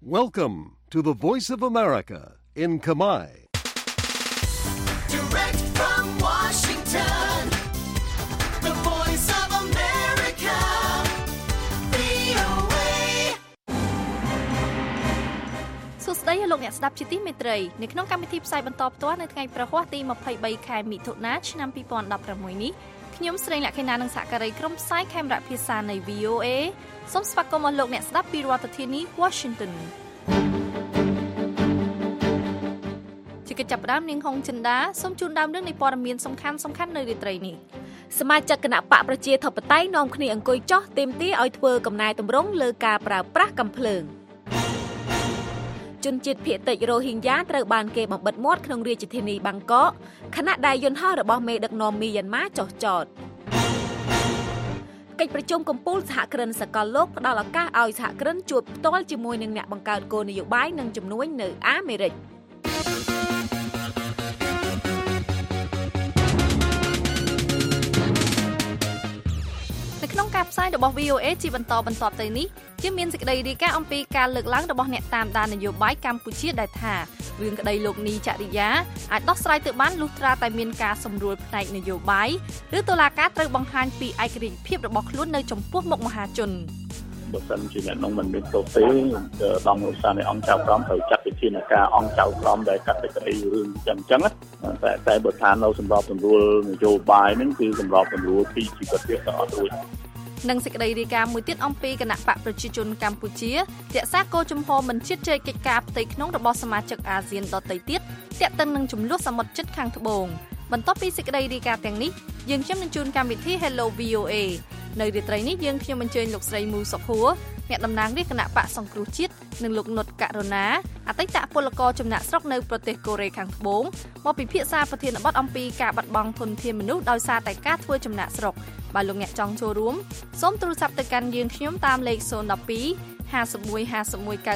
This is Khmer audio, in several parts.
Welcome to the Voice of America in Khmer. Direct from Washington, the Voice of America, VOA. សួស្តីលោកអ្នកស្ដាប់ជាទីមេត្រីនៅក្នុងកម្មវិធីផ្សាយបន្តផ្ទាល់នៅថ្ងៃប្រហ័សទី23ខែមិថុនាឆ្នាំ2016នេះខ្ញុំស្រីលក្ខិណានឹងសហការីក្រុមផ្សាយខេមរៈភាសានៃ VOA សូមស្វាគមន៍លោកអ្នកស្ដាប់ពីរដ្ឋធានី Washington ជាកិច្ចចាប់ផ្ដើមនាងហុងចិន្តាសូមជូនដើមរឿងនៃព័ត៌មានសំខាន់នៅរាត្រីនេះសមាជិកគណៈបកប្រជាធិបតេយ្យនាំគ្នាអង្គុយចោះទាមទារឲ្យធ្វើកំណែតម្រង់លើការប្រើប្រាស់កាំភ្លើងជនជាតិភាគតិចរ៉ូហីងយ៉ាត្រូវបានគេបំបិទមាត់ក្នុងរាជធានីបាងកកខណៈដែលយន្តហោះរបស់មេដឹកនាំមីយ៉ាន់ម៉ាចុះចតកិច្ចប្រជុំកំពូលសហគ្រិនសកលលោកផ្ដល់ឱកាសឲ្យសហគ្រិនជួបផ្ទាល់ជាមួយនឹងអ្នកបង្កើតគោលនយោបាយនិងជំនួយនៅអាមេរិកក្នុងការផ្សាយរបស់ VOA ជាបន្តទៅនេះជាមានសេចក្តីរាយការណ៍អំពីការលើកឡើងរបស់អ្នកតាមដាននយោបាយកម្ពុជាដែលថារឿងក្តីលោកនីចរិយាអាចដោះស្រាយទៅបានលុះត្រាតែមានការសម្រួលផ្នែកនយោបាយឬតុលាការត្រូវបង្ហាញពីឯករាជ្យភាពរបស់ខ្លួននៅចំពោះមុខមហាជនបើសិនជាអ្នកនោះមិនមានទោសទេដល់ឧស្សាហ៍នៃអង្គចៅក្រមត្រូវចាត់វិធានការអង្គចៅក្រមដែលកាត់សេចក្តីរឿងចឹងតែបើថានៅសម្របសម្រួលនយោបាយហ្នឹងគឺសម្របសម្រួលពីជីវិតវាក៏អត់រួចនិងសេចក្តីរាយការណ៍មួយទៀតអំពីគណៈបកប្រជាជនកម្ពុជារក្សាគោលជំហរមិនជិតជ្រែកកិច្ចការផ្ទៃក្នុងរបស់សមាជិកអាស៊ានដទៃទៀតទាក់ទងនឹងចំនួនសមុទ្រជិតខាងត្បូងបន្ទាប់ពីសេចក្តីរាយការណ៍ទាំងនេះយើងខ្ញុំនឹងជូនកម្មវិធី Hello VOA នៅរាត្រីនេះយើងខ្ញុំអញ្ជើញលោកស្រីមូសុខួរអ្នកតំណាងរាជគណៈបកសង្គ្រោះជាតិនិងលោកនុតករុណាអតីតពលករចំណាក់ស្រុកនៅប្រទេសកូរ៉េខាងត្បូងមកពិភាក្សាប្រធានបទអំពីការបាត់បង់ធនធានមនុស្សដោយសារតែការធ្វើចំណាក់ស្រុកបើលោកអ្នកចង់ចូលរួមសូមទូរស័ព្ទទៅកាន់យើងខ្ញុំតាមលេខ012 51 51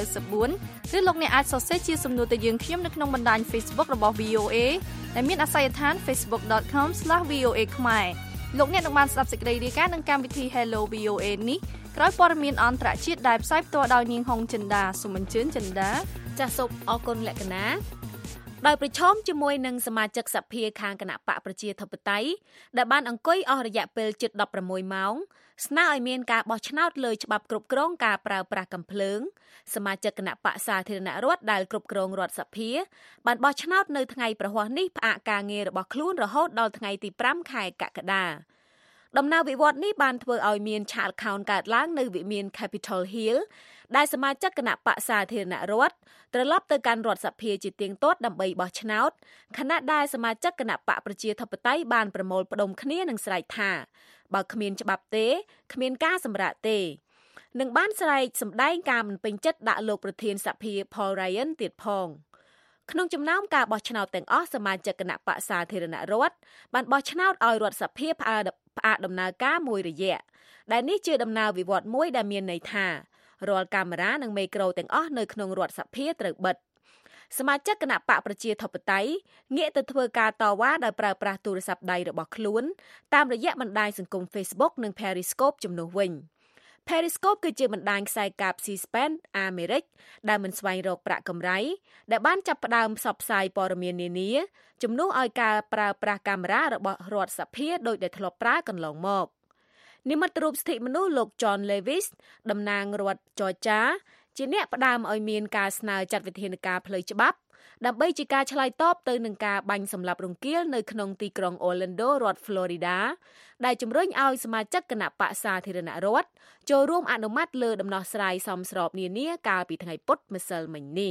94ឬលោកអ្នកអាចសរសេរជាសំណួរទៅយើងខ្ញុំនៅក្នុងបណ្ដាញ Facebook របស់ VOA ដែលមានអាសយដ្ឋាន facebook.com/VOA ខ្មែរលោកអ្នកនឹងបានស្ដាប់សេចក្តីរាយការណ៍នឹងកម្មវិធី Hello VOA នេះក្រោយព័ត៌មានអន្តរជាតិដែលផ្សាយផ្ទាល់ដោយនាងហុងចិន្តាសូមអញ្ជើញចិន្តាចាសសូមអរគុណលក្ខណាដោយប្រឈមជាមួយនឹងសមាជិកសភាខាងគណៈបកប្រជាធិបតេយ្យដែលបានអង្គុយអស់រយៈពេលជិត16ម៉ោងស្នើឲ្យមានការបោះឆ្នោតលើច្បាប់គ្រប់គ្រងការប្រើប្រាស់កាំភ្លើងសមាជិកគណៈបកសាធារណរដ្ឋដែលគ្រប់គ្រងរដ្ឋសភាបានបោះឆ្នោតនៅថ្ងៃប្រហ័សនេះផ្អាកការងាររបស់ខ្លួនរហូតដល់ថ្ងៃទី5ខែកក្កដាដំណើរវិវត្តន៍នេះបានធ្វើឲ្យមានឆាកខោនកើតឡើងនៅវិមាន Capitol Hill ដែលសមាជិកគណៈបកសាធារណរដ្ឋត្រឡប់ទៅកាន់រដ្ឋសភាជាទៀងទាត់ដើម្បីបោះឆ្នោតខណៈដែលសមាជិកគណៈបកប្រជាធិបតេយ្យបានប្រមូលផ្ដុំគ្នានិងស្រែកថាបើគ្មានច្បាប់ទេគ្មានការសម្រាកទេនឹងបានស្រែកសម្ដែងការមិនពេញចិត្តដាក់លោកប្រធានសភា Paul Ryan ទៀតផងក្នុងចំណោមការបោះឆ្នោតទាំងអស់សមាជិកគណៈបកសាធារណរដ្ឋបានបោះឆ្នោតឲ្យរដ្ឋសភាផ្អាកដំណើរការមួយរយៈដែលនេះជាដំណើរវិវត្តន៍មួយដែលមានន័យថារាល់កាមេរ៉ានិងមេក្រូទាំងអស់នៅក្នុងរដ្ឋសភាត្រូវបិទសមាជិកគណៈបកប្រជាធិបតេយ្យងាកទៅធ្វើការតវ៉ាដោយប្រើប្រាស់ទូរស័ព្ទដៃរបស់ខ្លួនតាមរយៈបណ្ដាញសង្គម Facebook និង Periscope ជំនួសវិញ Periscope គឺជាបណ្ដាញខ្សែកាប C-SPAN អាមេរិកដែលមិនស្វែងរកប្រាក់កម្រៃដែលបានចាប់ផ្ដើមផ្សព្វផ្សាយព័ត៌មាននានាជំនួសឲ្យការប្រើប្រាស់កាមេរ៉ារបស់រដ្ឋសភាដោយដែលធ្លាប់ប្រើកន្លងមកនិមិត្តរូបសិទ្ធិមនុស្សលោក John Lewis តំណាងរដ្ឋ Georgia ជាអ្នកផ្ដើមឲ្យមានការស្នើចាត់វិធានការផ្លូវច្បាប់ដើម្បីជាការឆ្លើយតបទៅនឹងការបាញ់សម្លាប់រង្គាលនៅក្នុងទីក្រុង Orlando រដ្ឋ Florida ដែលជំរុញឲ្យសមាជិកគណៈបកសាធារណរដ្ឋចូលរួមអនុម័តលើដំណោះស្រាយសមស្របនានាកាលពីថ្ងៃពុធម្សិលមិញនេះ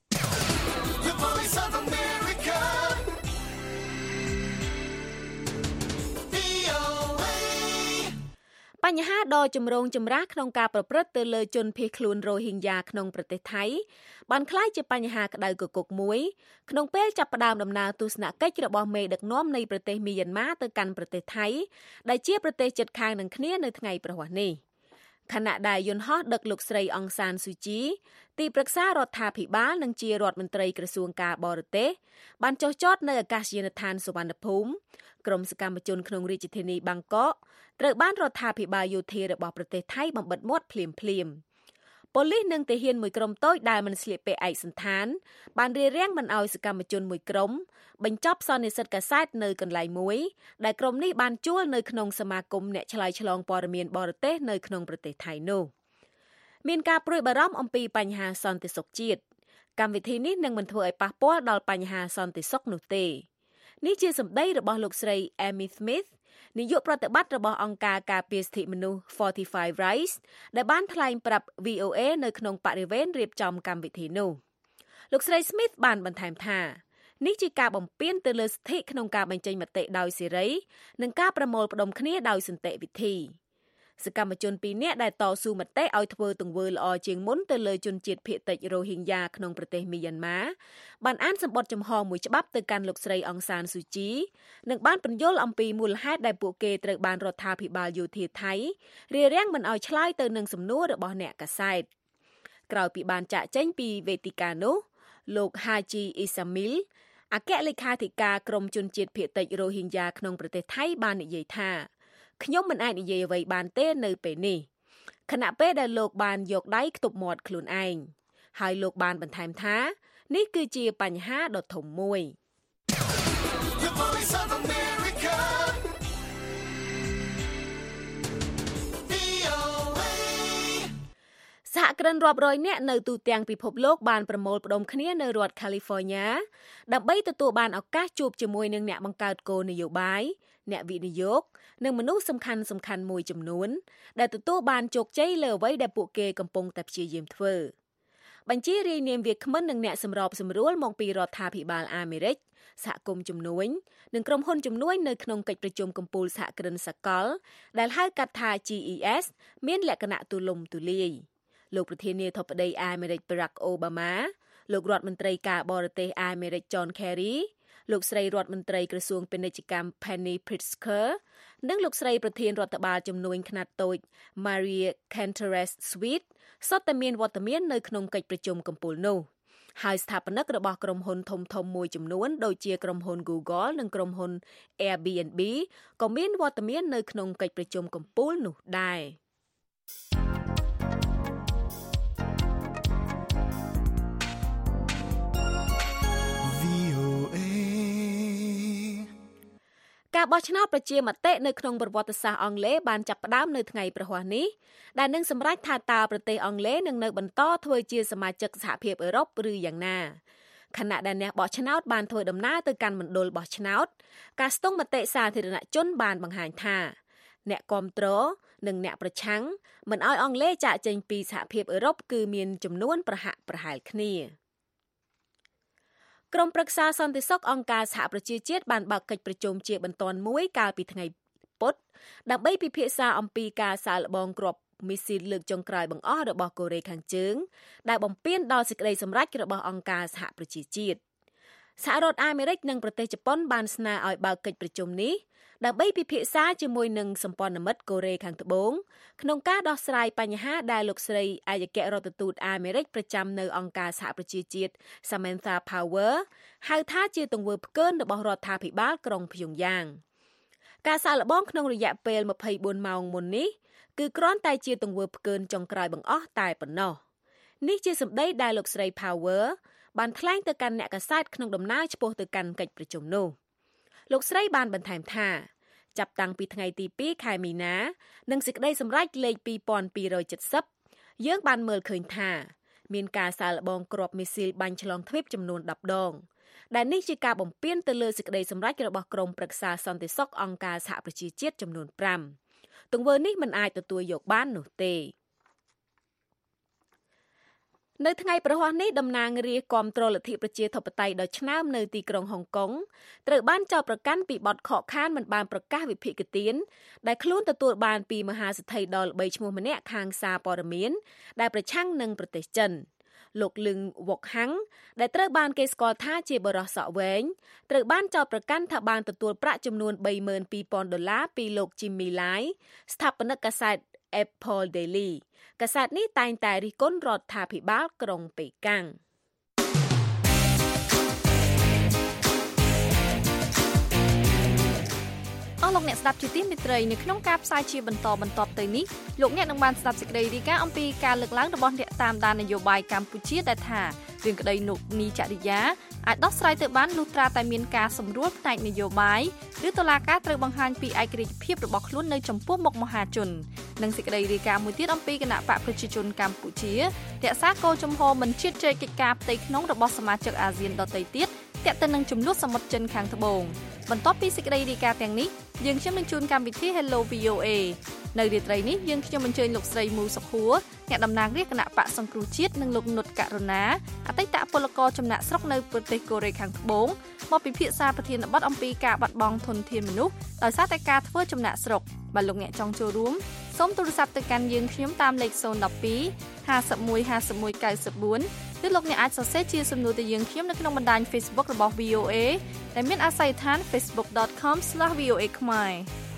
បញ្ហាដ៏ចម្រូងចម្រាសក្នុងការប្រព្រឹត្តទៅលើជនភៀសខ្លួនរ៉ូហីងយ៉ាក្នុងប្រទេសថៃបានក្លាយជាបញ្ហាក្តៅគគុកមួយក្នុងពេលចាប់ផ្ដើមដំណើរទស្សនកិច្ចរបស់មេដឹកនាំនៃប្រទេសមីយ៉ាន់ម៉ាទៅកាន់ប្រទេសថៃដែលជាប្រទេសជិតខាងនឹងគ្នានៅថ្ងៃប្រហ័សនេះខណៈដែលយន្តហោះដឹកលោកស្រីអង្សានស៊ូជីទីប្រឹក្សារដ្ឋាភិបាលនិងជារដ្ឋមន្ត្រីក្រសួងការបរទេសបានចុះចតនៅអាកាសយានដ្ឋានសុវណ្ណភូមិក្រុមសកម្មជនក្នុងរាជធានីបាងកកត្រូវបានរដ្ឋាភិបាលយោធារបស់ប្រទេសថៃបំបិទមាត់ភ្លាមប៉ូលីសនិងទាហានមួយក្រុមតូចដែលមិនស្លៀកពាក់ឯកសណ្ឋានបានរារាំងមិនឲ្យសកម្មជនមួយក្រុមបញ្ចប់សន្និសីទកាសែតនៅកន្លែងមួយដែលក្រុមនេះបានជួលនៅក្នុងសមាគមអ្នកឆ្លើយឆ្លងព័ត៌មានបរទេសនៅក្នុងប្រទេសថៃនោះមានការព្រួយបារម្ភអំពីបញ្ហាសន្តិសុខជាតិកម្មវិធីនេះនឹងមិនធ្វើឲ្យប៉ះពាល់ដល់បញ្ហាសន្តិសុខនោះទេនេះជាសម្ដីរបស់លោកស្រី Amy Smith នាយកប្រតិបត្តិរបស់អង្គការការពារសិទ្ធិមនុស្ស 45 Rights ដែលបានថ្លែងប្រាប់ VOA នៅក្នុងបរិវេណរៀបចំកម្មវិធីនោះលោកស្រី Smith បានបន្ថែមថានេះជាការបំពានទៅលើសិទ្ធិក្នុងការបញ្ចេញមតិដោយសេរីនិងការប្រមូលផ្ដុំគ្នាដោយសន្តិវិធីសកម្មជន2នាក់ដែលតស៊ូមតិឲ្យធ្វើទង្វើល្អជាងមុនទៅលើជនជាតិភាគតិចរ៉ូហីងយ៉ាក្នុងប្រទេសមីយ៉ាន់ម៉ាបានអានសម្បត្តិចំហមួយច្បាប់ទៅកាន់លោកស្រីអង្សានស៊ូជីនិងបានពន្យល់អំពីមូលហេតុដែលពួកគេត្រូវបានរដ្ឋាភិបាលយោធាថៃរារាំងមិនឲ្យឆ្លើយទៅនឹងសំណួររបស់អ្នកកាសែតក្រោយពីបានចាក់ចេញពីវេទិកានោះលោក Haji Ismail អគ្គលេខាធិការក្រមជនជាតិភាគតិចរ៉ូហីងយ៉ាក្នុងប្រទេសថៃបាននិយាយថាខ្ញុំមិនអាចនិយាយអ្វីបានទេនៅពេលនេះខណៈពេលដែលលោកបានយកដៃខ្ទប់មាត់ខ្លួនឯងហើយលោកបានបន្ថែមថានេះគឺជាបញ្ហាដ៏ធំមួយ The Voice of America. VOA. សហគ្រិនរាប់រយនាក់នៅទូទាំងពិភពលោកបានប្រមូលផ្ដុំគ្នានៅរដ្ឋ California ដើម្បីទទួលបានឱកាសជួបជាមួយនឹងអ្នកបង្កើតគោលនយោបាយអ្នកវិនិយោគនិងមនុស្សសំខាន់ៗមួយចំនួនដែលទទួលបានជោគជ័យលើអ្វីដែលពួកគេកំពុងតែព្យាយាមធ្វើបញ្ជារាយនាមវាគ្មិននិងអ្នកសម្របសម្រួលមកពីរដ្ឋាភិបាលអាមេរិកសហគមន៍ជំនួញនិងក្រុមហ៊ុនជំនួញនៅក្នុងកិច្ចប្រជុំកំពូលសហគ្រិនសកលដែលហៅកាត់ថា GES មានលក្ខណៈទូលំទូលាយលោកប្រធានាធិបតីអាមេរិក Barack Obama លោករដ្ឋមន្ត្រីការបរទេសអាមេរិក John Kerry លោកស្រីរដ្ឋមន្ត្រីក្រសួងពាណិជ្ជកម្ម Penny Pritzker និងលោកស្រីប្រធានរដ្ឋបាលជំនួញខ្នាតតូច Maria Canteras-Sweet សុទ្ធតែមានវត្តមាននៅក្នុងកិច្ចប្រជុំកំពូលនោះហើយស្ថាបនិករបស់ក្រុមហ៊ុនធំៗមួយចំនួនដូចជាក្រុមហ៊ុន Google និងក្រុមហ៊ុន Airbnb ក៏មានវត្តមាននៅក្នុងកិច្ចប្រជុំកំពូលនោះដែរការបោះឆ្នោតប្រជាមតិនៅក្នុងប្រវត្តិសាស្ត្រអង់គ្លេសបានចាប់ផ្ដើមនៅថ្ងៃព្រហស្បតិ៍នេះដែលនឹងសម្រេចថាតើប្រទេសអង់គ្លេសនឹងនៅបន្តធ្វើជាសមាជិកសហភាពអឺរ៉ុបឬយ៉ាងណាខណៈដែលអ្នកបោះឆ្នោតបានធ្វើដំណើរទៅកាន់មណ្ឌលបោះឆ្នោតការស្ទង់មតិសាធារណជនបានបង្ហាញថាអ្នកគាំទ្រនិងអ្នកប្រឆាំងមិនឲ្យអង់គ្លេសចាកចេញពីសហភាពអឺរ៉ុបគឺមានចំនួនប្រហាក់ប្រហែលគ្នាក្រុមប្រឹក្សាសន្តិសុខអង្គការសហប្រជាជាតិបានបើកកិច្ចប្រជុំជាបន្ទាន់មួយកាលពីថ្ងៃពុធដើម្បីពិភាក្សាអំពីការសាកល្បងគ្រាប់មីស៊ីលលើកចុងក្រោយបង្អស់របស់កូរ៉េខាងជើងដែលបំពានដល់សេចក្តីសម្រេចរបស់អង្គការសហប្រជាជាតិសហរដ្ឋអាមេរិកនិងប្រទេសជប៉ុនបានស្នើឲ្យបើកកិច្ចប្រជុំនេះដើម្បីពិភាក្សាជាមួយនឹងសម្ព័ន្ធមិត្តកូរ៉េខាងត្បូងក្នុងការដោះស្រាយបញ្ហាដែលលោកស្រីឯកអគ្គរដ្ឋទូតអាមេរិកប្រចាំនៅអង្គការសហប្រជាជាតិ Samantha Power ហៅថាជាទង្វើផ្កើនរបស់រដ្ឋាភិបាលក្រុងព្យុងយ៉ាងការសាកល្បងក្នុងរយៈពេល24ម៉ោងមុននេះគឺគ្រាន់តែជាទង្វើផ្កើនចុងក្រោយបង្អស់តែប៉ុណ្ណោះនេះជាសម្ដីដែលលោកស្រី Power បានថ្លែងទៅកាន់អ្នកកាសែតក្នុងដំណើរឆ្ពោះទៅកាន់កិច្ចប្រជុំនោះលោកស្រីបានបន្ថែមថាចាប់តាំងពីថ្ងៃទី2ខែមីនានិងសេចក្តីសម្រេចលេខ2270យើងបានមើលឃើញថាមានការសាកល្បងគ្រាប់មីស៊ីលបាញ់ឆ្លងទ្វីបចំនួន10ដងដែលនេះជាការបំពានទៅលើសេចក្តីសម្រេចរបស់ក្រុមប្រឹក្សាសន្តិសុខអង្គការសហប្រជាជាតិចំនួន5ទង្វើនេះមិនអាចទទួលយកបាននោះទេនៅថ្ងៃព្រហស្បតិ៍នេះតំណាងរាស្ត្រគាំទ្រលទ្ធិប្រជាធិបតេយ្យដ៏ឆ្នើមនៅទីក្រុងហុងកុងត្រូវបានចោទប្រកាន់ពីបទខកខានមិនបានប្រកាសវិភាគទានដែលខ្លួនទទួលបានពីមហាសេដ្ឋីដ៏ល្បីឈ្មោះម្នាក់ខាងសារព័ត៌មានដែលប្រឆាំងនឹងប្រទេសចិនលោកលឹងវុកហាំងដែលត្រូវបានគេស្គាល់ថាជាបរិសុទ្ធសក់វែងត្រូវបានចោទប្រកាន់ថាបានទទួលប្រាក់ចំនួន$32,000ពីលោក Jimmy Lai ស្ថាបនិកកាសែត Apple Daily កាសែតនេះតែងតែរិះគន់រដ្ឋាភិបាលក្រុងប៉េកាំងស់លោកអ្នកស្ដាប់ជាទីមេត្រីនៅក្នុងការផ្សាយជាបន្តទៅនេះលោកអ្នកនឹងបានស្ដាប់សេចក្តីរាយការណ៍អំពីការលើកឡើងរបស់អ្នកតាមដាននយោបាយកម្ពុជាដែលថារឿងក្តីលោកនីចរិយាអាចដោះស្រាយទៅបានលុះត្រាតែមានការសម្រួលផ្នែកនយោបាយឬតុលាការត្រូវបង្ហាញពីឯករាជ្យភាពរបស់ខ្លួននៅចំពោះមុខមហាជននិងសេចក្តីរាយការណ៍មួយទៀតអំពីគណៈបកប្រជាជនកម្ពុជារក្សាគោលជំហរមិនជៀតជែកកិច្ចការផ្ទៃក្នុងរបស់សមាជិកអាស៊ានដទៃទៀតទាក់ទងនឹងចំនួនសមុទ្រចិនខាងត្បូងបន្ទាប់ពីសេចក្តីរាយការណ៍ទាំងនេះយើងខ្ញុំនឹងជួនកម្មវិធី Hello VOA នៅរាត្រីនេះយើងខ្ញុំអញ្ជើញលោកស្រីមូសុខួរអ្នកតំណាងរាជគណៈបកសង្គ្រោះជាតិនិងលោកនុតករុណាអតីតពលករចំណាក់ស្រុកនៅប្រទេសកូរ៉េខាងត្បូងមកពិភាក្សាប្រធានបទអំពីការបាត់បង់ធនធានមនុស្សដោយសារតែការធ្វើចំណាក់ស្រុកបើលោកអ្នកចង់ចូលរួមសូមទូរស័ព្ទទៅកាន់យើងខ្ញុំតាមលេខ012 51 51 94 ឬលោកអ្នកអាចសរសេរជាសំណួរទៅយើងខ្ញុំនៅក្នុងបណ្ដាញ Facebook របស់ VOA ដែលមានអាស័យដ្ឋាន facebook.com/VOA ខ្មែរ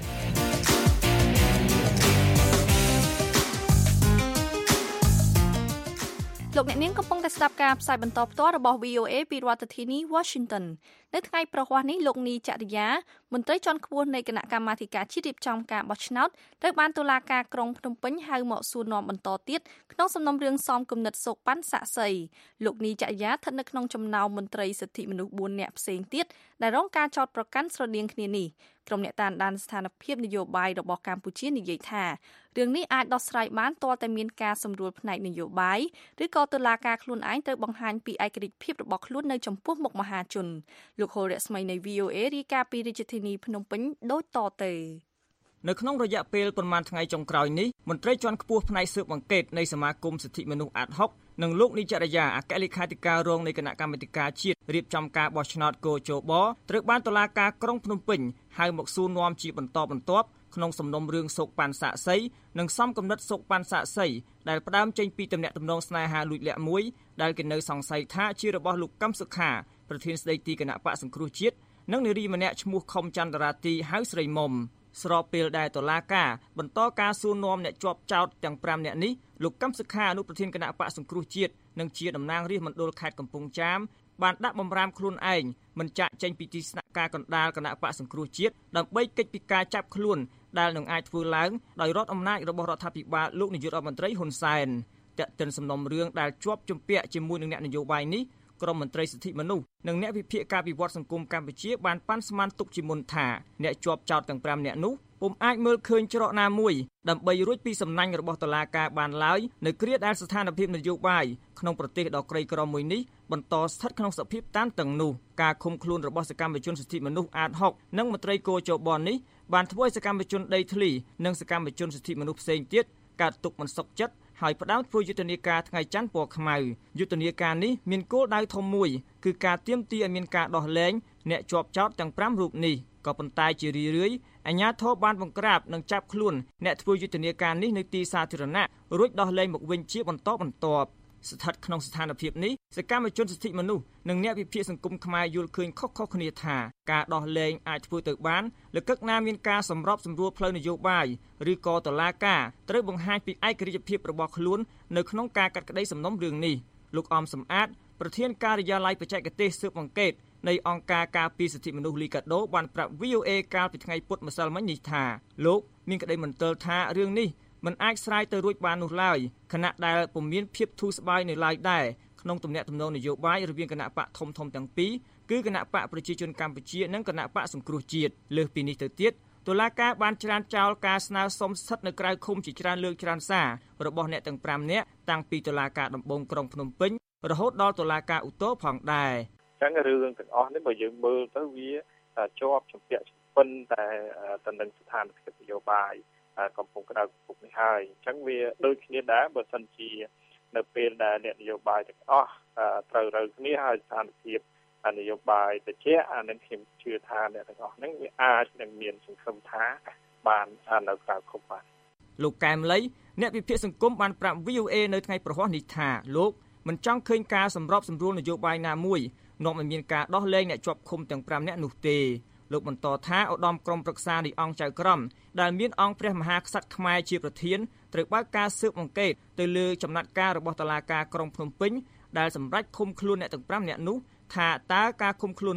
លោកអ្នកនាងកំពុងតែស្ដាប់ការផ្សាយបន្តផ្ទាល់របស់ VOA ពីរដ្ឋធានី Washington នៅថ្ងៃប្រហ័សនេះលោកនីចរិយាមន្ត្រីជាន់ខ្ពស់នៃគណៈកម្មាធិការជាតិរៀបចំការបោះឆ្នោតត្រូវបានតុលាការក្រុងភ្នំពេញហៅមកសួរនាំបន្តទៀតក្នុងសំណុំរឿងសមគំនិតសូកប៉ាន់សាក់សីលោកនីចរិយាស្ថិតនៅក្នុងចំណោមមន្ត្រីសិទ្ធិមនុស្ស4នាក់ផ្សេងទៀតដែលរងការចោទប្រកាន់ស្រដៀងគ្នានេះក្រុមអ្នកតាមដានស្ថានភាពនយោបាយរបស់កម្ពុជានិយាយថារឿងនេះអាចដោះស្រាយបានទាល់តែមានការសម្រួលផ្នែកនយោបាយឬក៏តុលាការខ្លួនឯងត្រូវបង្ហាញពីឯករាជ្យភាពរបស់ខ្លួននៅចំពោះមុខមហាជនលោកហូរស្មីនៃ VOA រាយការណ៍ពីរាជធានីភ្នំពេញដូចតទៅនៅក្នុងរយៈពេលប្រមាណថ្ងៃចុងក្រោយនេះមន្ត្រីជាន់ខ្ពស់ផ្នែកស៊ើបអង្កេតនៃសមាគមសិទ្ធិមនុស្សអាត់ហុកនិងលោកនីចរិយាអគ្គលេខាធិការរងនៃគណៈកម្មាធិការជាតិរៀបចំការបោះឆ្នោតកោជបត្រូវបានតុលាការក្រុងភ្នំពេញហៅមកសួរនាំជាបន្តបន្ទាប់ក្នុងសំណុំរឿងសូកប៉ាន់សាក់សីនិងសំគំនិតសូកប៉ាន់សាក់សីដែលផ្ដើមចេញពីទំនាក់ទំនងស្នេហាលួចលាក់មួយដែលគេនៅសង្ស័យថាជារបស់លោកកឹមសុខាប្រធានស្ដីទីគណៈបកសង្គ្រោះជាតិនិងនារីម្នាក់ឈ្មោះខុមចន្ទរាទីហៅស្រីមុំស្របពេលដែលតុលាការបន្តការសួរនាំអ្នកជាប់ចោទទាំង5នាក់នេះលោកកឹមសុខាអនុប្រធានគណៈបកសង្គ្រោះជាតិនិងជាតំណាងរាស្ត្រមណ្ឌលខេត្តកំពង់ចាមបានដាក់បំរាមខ្លួនឯងមិនចាក់ចេញពីទីស្នាក់ការកណ្ដាលគណៈបកសង្គ្រោះជាតិដើម្បីគេចពីការចាប់ខ្លួនដែលនឹងអាចធ្វើឡើងដោយរដ្ឋអំណាចរបស់រដ្ឋាភិបាលលោកនាយករដ្ឋមន្ត្រីហ៊ុនសែនតាក់ទិនសំណុំរឿងដែលជាប់ជំពាក់ជាមួយនឹងអ្នកនយោបាយនេះក្រុមមន្ត្រីសិទ្ធិមនុស្សនិងអ្នកវិភាគការវិវត្តសង្គមកម្ពុជាបានប៉ាន់ស្មានទុកជាមុនថាអ្នកជាប់ចោទទាំង5នាក់នោះពុំអាចមើលឃើញច្រកណាមួយដើម្បីរួចពីសំណាញ់របស់តុលាការបានឡើយនៅគ្រាដែលស្ថានភាពនយោបាយក្នុងប្រទេសដ៏ក្រីក្រមួយនេះបន្តស្ថិតក្នុងសភាពតានតឹងនោះការឃុំខ្លួនរបស់សកម្មជនសិទ្ធិមនុស្សអាត60និងមន្ត្រីគរជបនេះបានធ្វើឲ្យសកម្មជនដីធ្លីនិងសកម្មជនសិទ្ធិមនុស្សផ្សេងទៀតកើតទុកមិនសុខចិត្តហើយផ្ដើមធ្វើយុទ្ធនាការថ្ងៃច័ន្ទពណ៌ខ្មៅយុទ្ធនាការនេះមានគោលដៅធំមួយគឺការទាមទារឲ្យមានការដោះលែងអ្នកជាប់ចោទទាំង5រូបនេះក៏ប៉ុន្តែជារឿយៗអាជ្ញាធរបានបង្ក្រាបនិងចាប់ខ្លួនអ្នកធ្វើយុទ្ធនាការនេះនៅទីសាធារណៈរួចដោះលែងមកវិញជាបន្តបន្ទាប់ស្ថិតក្នុងស្ថានភាពនេះសកម្មជនសិទ្ធិមនុស្សនិងអ្នកវិភាគសង្គមខ្មែរយល់ឃើញខុសៗគ្នាថាការដោះលែងអាចធ្វើទៅបានលើកឹកណាមានការសម្របសម្រួលផ្លូវនយោបាយឬក៏តុលាការត្រូវបង្ហាញពីឯករាជ្យភាពរបស់ខ្លួននៅក្នុងការកាត់ក្តីសំណុំរឿងនេះលោកអមសំអាតប្រធានការិយាល័យបច្ចេកទេសស៊ើបអង្កេតនៃអង្គការការពារសិទ្ធិមនុស្សលីកាដូបានប្រាប់ VOA កាលពីថ្ងៃពុធម្សិលមិញនេះថាលោកមានក្តីមន្ទិលថារឿងនេះមិនអាចស្រាយទៅរួចបាននោះឡើយខណៈដែលពុំមានភាពធូរស្បើយនៅឡើយដែរក្នុងទំនាក់ទំនងនយោបាយរវាងគណៈបកធំទាំងពីរគឺគណៈបកប្រជាជនកម្ពុជានិងគណៈបកសង្គ្រោះជាតិលើសពីនេះទៅទៀតតុលាការបានច្រានចោលការស្នើសុំស្ថិតនៅក្រៅឃុំជាច្រើនលើកច្រើនសាររបស់អ្នកទាំង5នាក់តាំងពីតុលាការដំបងក្រុងភ្នំពេញរហូតដល់តុលាការឧទ្ធរផងដែរអញ្ចឹងរឿងទាំងអស់នេះបើយើងមើលទៅវាជាប់ជំពាក់ប៉ុន្តែទៅនឹងស្ថានភាពនយោបាយកំពុងក្តៅកំពុងនេះហើយអញ្ចឹងវាដូចគ្នាដែរបើសិនជានៅពេលដែលអ្នកនយោបាយទាំងអស់ត្រូវរើគ្នាហើយស្ថានភាពនយោបាយតិចអានឹងខ្ញុំជឿថាអ្នកទាំងអស់ហ្នឹងវាអាចនឹងមានសង្ឃឹមថាបាននៅក្រៅឃុំបានលោកកែមលីអ្នកវិភាគសង្គមបានប្រាប់ VOA នៅថ្ងៃប្រហ័សនេះថាលោកមិនចង់ឃើញការសម្របសម្រួលនយោបាយណាមួយនាំឲ្យមានការដោះលែងអ្នកជាប់ឃុំទាំង5នាក់នោះទេលោកបន្តថាឧត្តមក្រុមប្រឹក្សានៃអង្គចៅក្រមដែលមានអង្គព្រះមហាក្សត្រខ្មែរជាប្រធានត្រូវបើកការស៊ើបអង្កេតទៅលើចំណាត់ការរបស់តុលាការក្រុងភ្នំពេញដែលសម្រេចឃុំខ្លួនអ្នកទាំង5នាក់នោះថាតើការឃុំខ្លួននោះ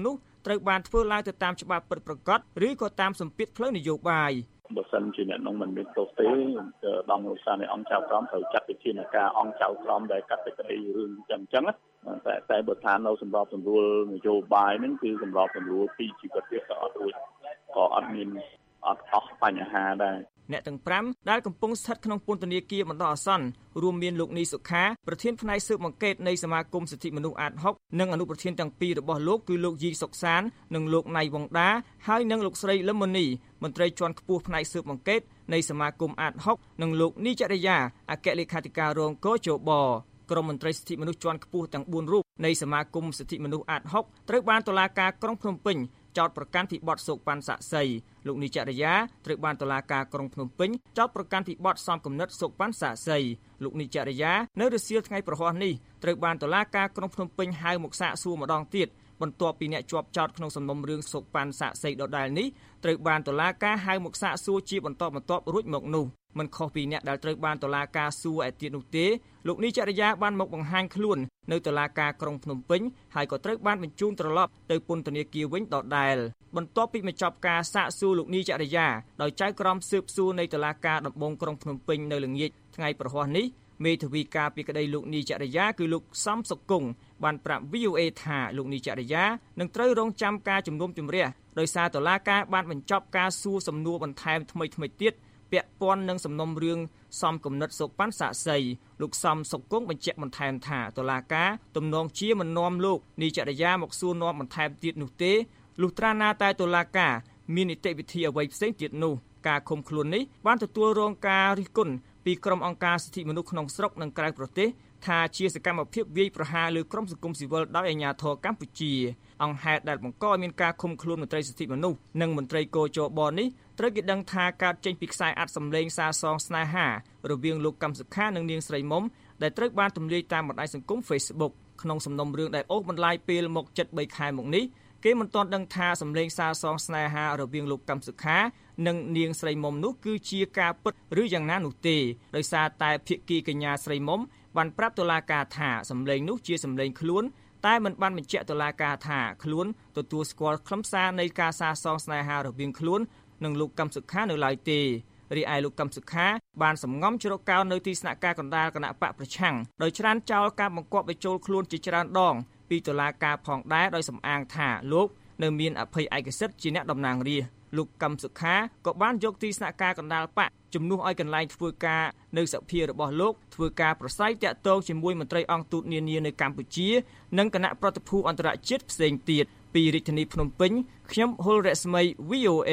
ត្រូវបានធ្វើឡើងទៅតាមច្បាប់ពិតប្រាកដឬក៏តាមសម្ពាធផ្លូវនយោបាយបើសិនជាអ្នកនោះមិនមានទោសទេដល់ឧស្សាហ៍នៃអង្គចៅក្រមត្រូវចាត់វិធានការអង្គចៅក្រមដែលកាត់សេចក្តីរឿងចឹងតែបើថានៅសម្របសម្រួលនយោបាយហ្នឹងគឺសម្របសម្រួលពីជីវិតវាក៏អត់រួចក៏អត់មានអត់អស់បញ្ហាដែរអ្នកទាំង5ដែលកំពុងស្ថិតក្នុងពន្ធនាគារបណ្ដោះអាសន្នរួមមានលោកនីសុខាប្រធានផ្នែកស៊ើបអង្កេតនៃសមាគមសិទ្ធិមនុស្សអាត60និងអនុប្រធានទាំងពីររបស់លោកគឺលោកយីសុកសាននិងលោកណៃវងដាហើយនិងលោកស្រីលឹមម៉ូនីមន្ត្រីជាន់ខ្ពស់ផ្នែកស៊ើបអង្កេតនៃសមាគមអាត60និងលោកនីចរិយាអគ្គលេខាធិការរងកជបក្រុមមន្ត្រីសិទ្ធិមនុស្សជាន់ខ្ពស់ទាំង4រូបនៃសមាគមសិទ្ធិមនុស្សអាត60ត្រូវបានតុលាការក្រុងភ្នំពេញចោទប្រកាន់ពីបទសូកប៉ាន់សាក់សីលោកនីចរិយាត្រូវបានតុលាការក្រុងភ្នំពេញចោទប្រកាន់ពីបទសំគំនិតសូកប៉ាន់សាក់សីលោកនីចរិយានៅរសៀលថ្ងៃប្រហ័សនេះត្រូវបានតុលាការក្រុងភ្នំពេញហៅមកសាកសួរម្ដងទៀតបន្ទាប់ពីអ្នកជាប់ចោទក្នុងសំណុំរឿងសូកប៉ាន់សាក់សីដដែលនេះត្រូវបានតុលាការហៅមកសាកសួរជាបន្តបន្ទាប់រួចមកនោះមិនខុសពីអ្នកដែលត្រូវបានតុលាការសួរឯទៀតនោះទេលោកនីចរិយាបានមកបង្ហាញខ្លួននៅតុលាការក្រុងភ្នំពេញហើយក៏ត្រូវបានបញ្ជូនត្រឡប់ទៅពន្ធនាគារវិញដដែលបន្ទាប់ពីបញ្ចប់ការសាកសួរលោកនីចរិយាដោយចៅក្រមស៊ើបសួរនៃតុលាការដំបងក្រុងភ្នំពេញនៅល្ងាចថ្ងៃប្រហ័សនេះមេធាវីការពីក្តីលោកនីចរិយាគឺលោកសំសុគង្គបានប្រាប់ VOA ថាលោកនីចរិយានឹងត្រូវរងចាំការជំនុំជម្រះដោយសារតុលាការបានបញ្ចប់ការសួរសំណួរបន្ថែមថ្មីទៀតពាក់ព័ន្ធនឹងសំណុំរឿងសំគំនិតសូកប៉ាន់សាក់សីលោកសំសុគង្គបញ្ជាក់បន្ថែមថាតុលាការទំនងជាមិននាំលោកនីចរិយាមកសួរនាំបន្ថែមទៀតនោះទេលុះត្រាណាតែតុលាការមាននីតិវិធីអ្វីផ្សេងទៀតនោះការឃុំខ្លួននេះបានទទួលរងការរិះគន់ពីក្រុមអង្គការសិទ្ធិមនុស្សក្នុងស្រុកនិងក្រៅប្រទេសថាជាសកម្មភាពវាយប្រហារលើក្រុមសង្គមស៊ីវិលដោយអាជ្ញាធរកម្ពុជាអង្គហេតុដែលបង្កឲ្យមានការឃុំខ្លួនមន្ត្រីសិទ្ធិមនុស្សនិងមន្ត្រីកោជបនេះត្រូវគេដឹងថាកើតចេញពីខ្សែអាត់សម្លេងសារសងស្នេហារវាងលោកកឹមសុខានិងនាងស្រីមុំដែលត្រូវបានទម្លាយតាមបណ្ដាញសង្គម Facebook ក្នុងសំណុំរឿងដែលអូសបន្លាយពេលមកជិត3ខែមកនេះគេមិនទាន់ដឹងថាសម្លេងសារសងស្នេហារវាងលោកកឹមសុខានិងនាងស្រីមុំនោះគឺជាការពិតឬយ៉ាងណានោះទេដោយសារតែភាគីកញ្ញាស្រីមុំបានប្រាប់តុលាការថាសម្លេងនោះជាសម្លេងខ្លួនតែមិនបានបញ្ជាក់តុលាការថាខ្លួនទទួលស្គាល់ខ្លឹមសារនៃការសារសងស្នេហារវាងខ្លួននិងលោកកឹមសុខានៅឡើយទេរីឯលោកកឹមសុខាបានសម្ងំជ្រកកោននៅទីស្នាក់ការកណ្ដាលគណៈបកប្រឆាំងដោយច្រានចោលការបង្គាប់បញ្ចូលខ្លួនជាច្រើនដងពីតុលាការផងដែរដោយសំអាងថាលោកនៅមានអភ័យឯកសិទ្ធិជាអ្នកតំណាងរាស្ត្រលោកកឹមសុខាក៏បានយកទីស្នាក់ការកណ្ដាលបកជំនួសឲ្យកន្លែងធ្វើការនៅសភារបស់លោកធ្វើការប្រស័យតាក់ទងជាមួយមន្ត្រីអង្គទូតនានានៅកម្ពុជានិងគណៈប្រតិភូអន្តរជាតិផ្សេងទៀតពីរាជធានីភ្នំពេញខ្ញុំហុលរស្មី VOA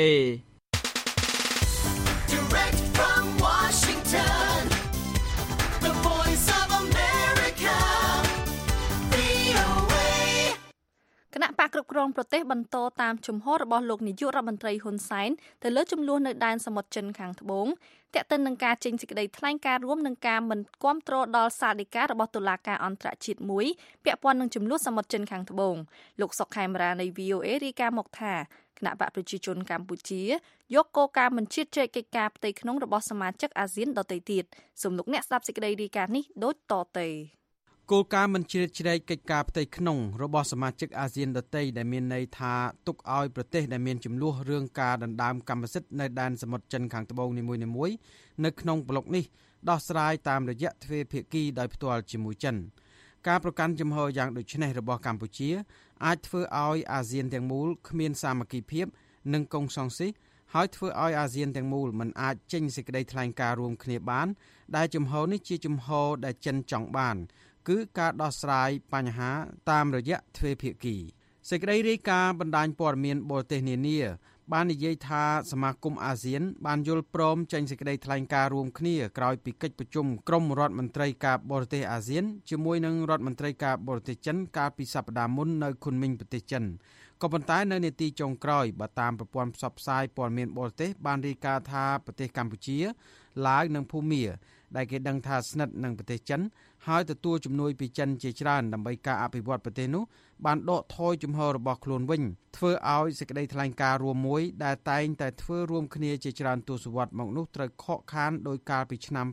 Direct from Washington, the voice of America, VOA. គណៈបកគ្រប់គ្រងប្រទេសបន្តតាមជំហររបស់លោកនាយករដ្ឋមន្ត្រីហ៊ុនសែនទៅលើចំនួននៅដែនសមុទ្រចិនខាងត្បូងទាក់ទិននឹងការចេញសេចក្តីថ្លែងការណ៍រួមនឹងការមិនគាំទ្រដល់សាលដីការបស់តុលាការអន្តរជាតិមួយពាក់ព័ន្ធនឹងចំនួនសមុទ្រចិនខាងត្បូងលោកសុកខេមរានៃ VOA រាយការណ៍មកថាគណៈបកប្រជាជនកម្ពុជាយកគោលការណ៍មិនជៀតជ្រែកកិច្ចការផ្ទៃក្នុងរបស់សមាជិកអាស៊ានដទៃទៀតសូមលោកអ្នកស្ដាប់សេចក្តីរាយការណ៍នេះដូចតទៅគោលការណ៍មិនជ្រៀតជ្រែកកិច្ចការផ្ទៃក្នុងរបស់សមាជិកអាស៊ានដទៃដែលមានន័យថាទុកឲ្យប្រទេសដែលមានចំនួនរឿងការដណ្ដើមកម្មសិទ្ធិនៅដែនសមុទ្រចិនខាងត្បូងនីមួយៗនៅក្នុងប្លុកនេះដោះស្រាយតាមរយៈទ្វេភាគីដោយផ្ទាល់ជាមួយចិនការប្រកាន់ជំហរយ៉ាងដូចនេះរបស់កម្ពុជាអាចធ្វើឲ្យអាស៊ានទាំងមូលគ្មានសាមគ្គីភាពនិងកុងសង្ស៊ីសហើយធ្វើឲ្យអាស៊ានទាំងមូលមិនអាចចេញសេចក្តីថ្លែងការណ៍រួមគ្នាបានដែលជំហរនេះជាជំហរដែលចិនចង់បានគឺការដោះស្រាយបញ្ហាតាមរយៈទ្វេភាគីសេចក្តីរាយការណ៍បណ្ដាញព័ត៌មានបរទេសនានាបាននិយាយថាសមាគមអាស៊ានបានយល់ព្រមចេញសេចក្តីថ្លែងការណ៍រួមគ្នាក្រោយពីកិច្ចប្រជុំក្រុមរដ្ឋមន្ត្រីការបរទេសអាស៊ានជាមួយនឹងរដ្ឋមន្ត្រីការបរទេសចិនកាលពីសប្តាហ៍មុននៅខុនមីងប្រទេសចិនក៏ប៉ុន្តែនៅនាទីចុងក្រោយបើតាមប្រព័ន្ធផ្សព្វផ្សាយព័ត៌មានបរទេសបានរាយការណ៍ថាប្រទេសកម្ពុជាឡាវនិងភូមាដែលគេដឹងថាស្និទ្ធនឹងប្រទេសចិនហើយទទួលជំនួយពីចិនជាច្រើនដើម្បីការអភិវឌ្ឍប្រទេសនោះបានដកថយជំហររបស់ខ្លួនវិញធ្វើឲ្យសេចក្តីថ្លែងការណ៍រួមមួយដែលតែងតែធ្វើរួមគ្នាជាច្រើនទសវត្សរ៍មកនោះត្រូវខកខានដោយកាលពីឆ្នាំ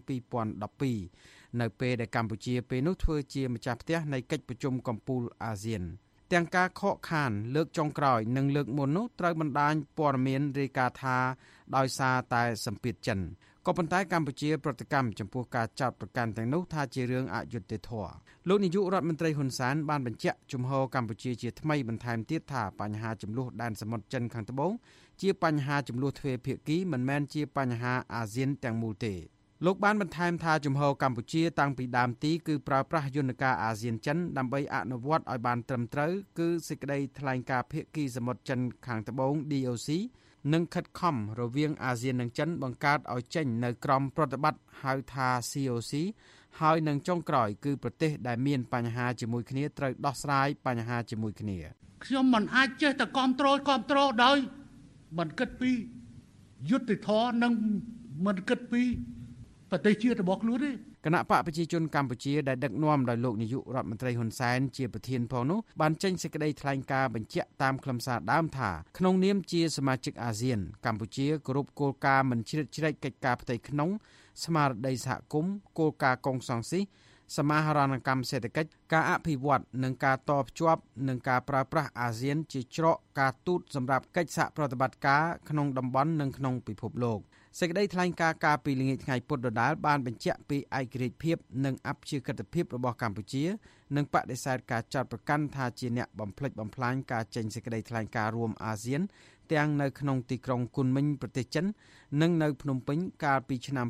2012នៅពេលដែលកម្ពុជាពេលនោះធ្វើជាម្ចាស់ផ្ទះនៃកិច្ចប្រជុំកំពូលអាស៊ានទាំងការខកខានលើកចុងក្រោយនិងលើកមុននោះត្រូវបណ្ដាញព័ត៌មានរាយការណ៍ថាដោយសារតែសម្ពាធចិនក៏ប៉ុន្តែកម្ពុជាប្រតិកម្មចំពោះការចោទប្រកាន់ទាំងនោះថាជារឿងអយុត្តិធម៌លោកនាយករដ្ឋមន្ត្រីហ៊ុនសែនបានបញ្ជាក់ជំហរកម្ពុជាជាថ្មីបន្ថែមទៀតថាបញ្ហាចំនួនដែនសមុទ្រចិនខាងត្បូងជាបញ្ហាចំនួនទ្វេភាគីមិនមែនជាបញ្ហាអាស៊ានទាំងមូលទេលោកបានបន្ថែមថាជំហរកម្ពុជាតាំងពីដើមទីគឺប្រើប្រាស់យន្តការអាស៊ានចិនដើម្បីអនុវត្តឲ្យបានត្រឹមត្រូវគឺសេចក្តីថ្លែងការណ៍ភាគីសមុទ្រចិនខាងត្បូង DOC និងខិតខំរវាងអាស៊ាននិងចិនបង្កើតឲ្យចេញនៅក្រមប្រតិបត្តិហៅថា COC ហើយនឹងចុងក្រោយគឺប្រទេសដែលមានបញ្ហាជាមួយគ្នាត្រូវដោះស្រាយបញ្ហាជាមួយគ្នាខ្ញុំមិនអាចចេះតែគ្រប់គ្រងដោយមិនគិតពីយុត្តិធម៌និងមិនគិតពីប្រទេសជាតិរបស់ខ្លួនទេគណៈបកប្រជាជនកម្ពុជាដែលដឹកនាំដោយលោកនាយករដ្ឋមន្ត្រីហ៊ុនសែនជាប្រធានផងនោះបានចេញសេចក្តីថ្លែងការណ៍បញ្ជាក់តាមខ្លឹមសារដើមថាក្នុងនាមជាសមាជិកអាស៊ានកម្ពុជាគោរពគោលការណ៍មិនជ្រៀតជ្រែកកិច្ចការផ្ទៃក្នុងស្មារតីសហគមន៍គោលការណ៍កុងសង្ស៊ីសមាហរណកម្មសេដ្ឋកិច្ចការអភិវឌ្ឍនិងការតភ្ជាប់និងការប្រើប្រាស់អាស៊ានជាច្រកការទូតសម្រាប់កិច្ចសហប្រតិបត្តិការក្នុងតំបន់និងក្នុងពិភពលោកសេចក្តីថ្លែងការណ៍ការពីល្ងាចថ្ងៃពុធដដែលបានបញ្ជាក់ពីឯករាជ្យភាពនិងអព្យាក្រឹតភាពរបស់កម្ពុជានិងបដិសេធការចាត់ប្រកាន់ថាជាអ្នកបំផ្លិចបំផ្លាញការចេញសេចក្តីថ្លែងការណ៍រួមអាស៊ានទាំងនៅក្នុងទីក្រុងគុនមិញប្រទេសចិននិងនៅភ្នំពេញកាលពីឆ្នាំ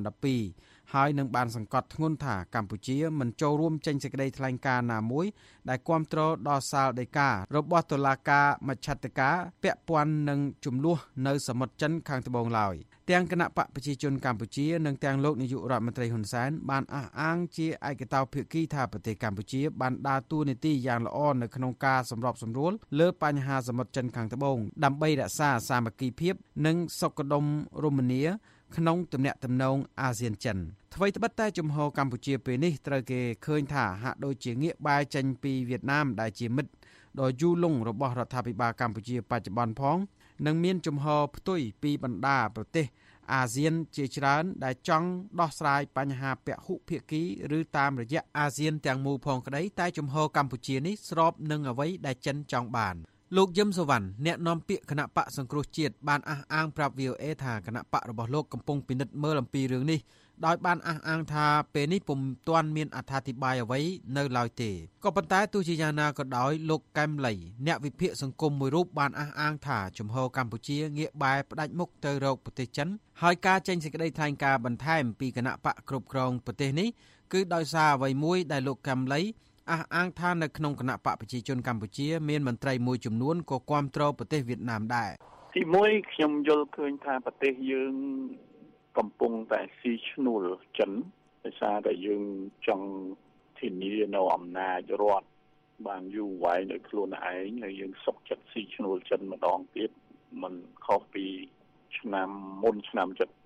2012ហើយនឹងបានសង្កត់ធ្ងន់ថាកម្ពុជាមិនចូលរួមចេញសេចក្តីថ្លែងការណ៍ណាមួយដែលគាំទ្រដល់សាលដីការបស់តុលាការមជ្ឈត្តការពាក់ព័ន្ធនឹងចំនួននៅសមុទ្រចិនខាងត្បូងឡើយទាំងគណៈបកប្រជាជនកម្ពុជានិងទាំងលោកនាយករដ្ឋមន្ត្រីហ៊ុនសែនបានអះអាងជាឯកតោភាគីថាប្រទេសកម្ពុជាបានដើរតួនាទីយ៉ាងល្អនៅក្នុងការសម្របសម្រួលលើបញ្ហាសមុទ្រចិនខាងត្បូងដើម្បីរក្សាសាមគ្គីភាពនិងសុខដុមរមនាក្នុងទំនាក់ទំនងអាស៊ានចិនអ្វីត្បិតតែជំហរកម្ពុជាពេលនេះត្រូវគេឃើញថាហាក់ដូចជាងាកបែរចេញពីវៀតណាមដែលជាមិត្តដ៏យូរលង់របស់រដ្ឋាភិបាលកម្ពុជាបច្ចុប្បន្នផងនិងមានជំហរផ្ទុយពីបណ្ដាប្រទេសអាស៊ានជាច្រើនដែលចង់ដោះស្រាយបញ្ហាពហុភាគីឬតាមរយៈអាស៊ានទាំងមូលផងក្តីតែជំហរកម្ពុជានេះស្របនឹងអ្វីដែលចិនចង់បានលោកយឹមសុវណ្ណអ្នកនាំពាក្យគណៈបកសង្គ្រោះជាតិបានអះអាងប្រាប់ VOA ថាគណៈបករបស់លោកកំពុងពិនិត្យមើលអំពីរឿងនេះដោយបានអះអាងថាពេលនេះពុំទាន់មានអត្ថាធិប្បាយអ្វីនៅឡើយទេក៏ប៉ុន្តែទោះជាយ៉ាងណាក៏ដោយលោកកែមលីអ្នកវិភាគសង្គមមួយរូបបានអះអាងថាជំហរកម្ពុជាងាកបែរផ្ដាច់មុខទៅរកប្រទេសចិនហើយការចេញសេចក្តីថ្លែងការណ៍បន្ថែមពីគណៈបកគ្រប់គ្រងប្រទេសនេះគឺដោយសារអ្វីមួយដែលលោកកែមលីអះអាងថានៅក្នុងគណៈបកប្រជាជនកម្ពុជាមានមន្ត្រីមួយចំនួនក៏គាំទ្រប្រទេសវៀតណាមដែរទីមួយខ្ញុំយល់ឃើញថាប្រទេសយើងកំពុងតែស៊ីឈ្នួលចិនដោយសារតែយើងចង់ធានានៅអំណាចរដ្ឋបានយូរវែងដោយខ្លួនឯងហើយយើងសុខចិត្តស៊ីឈ្នួលចិនម្ដងទៀតមិនខុសពីឆ្នាំមុនឆ្នាំ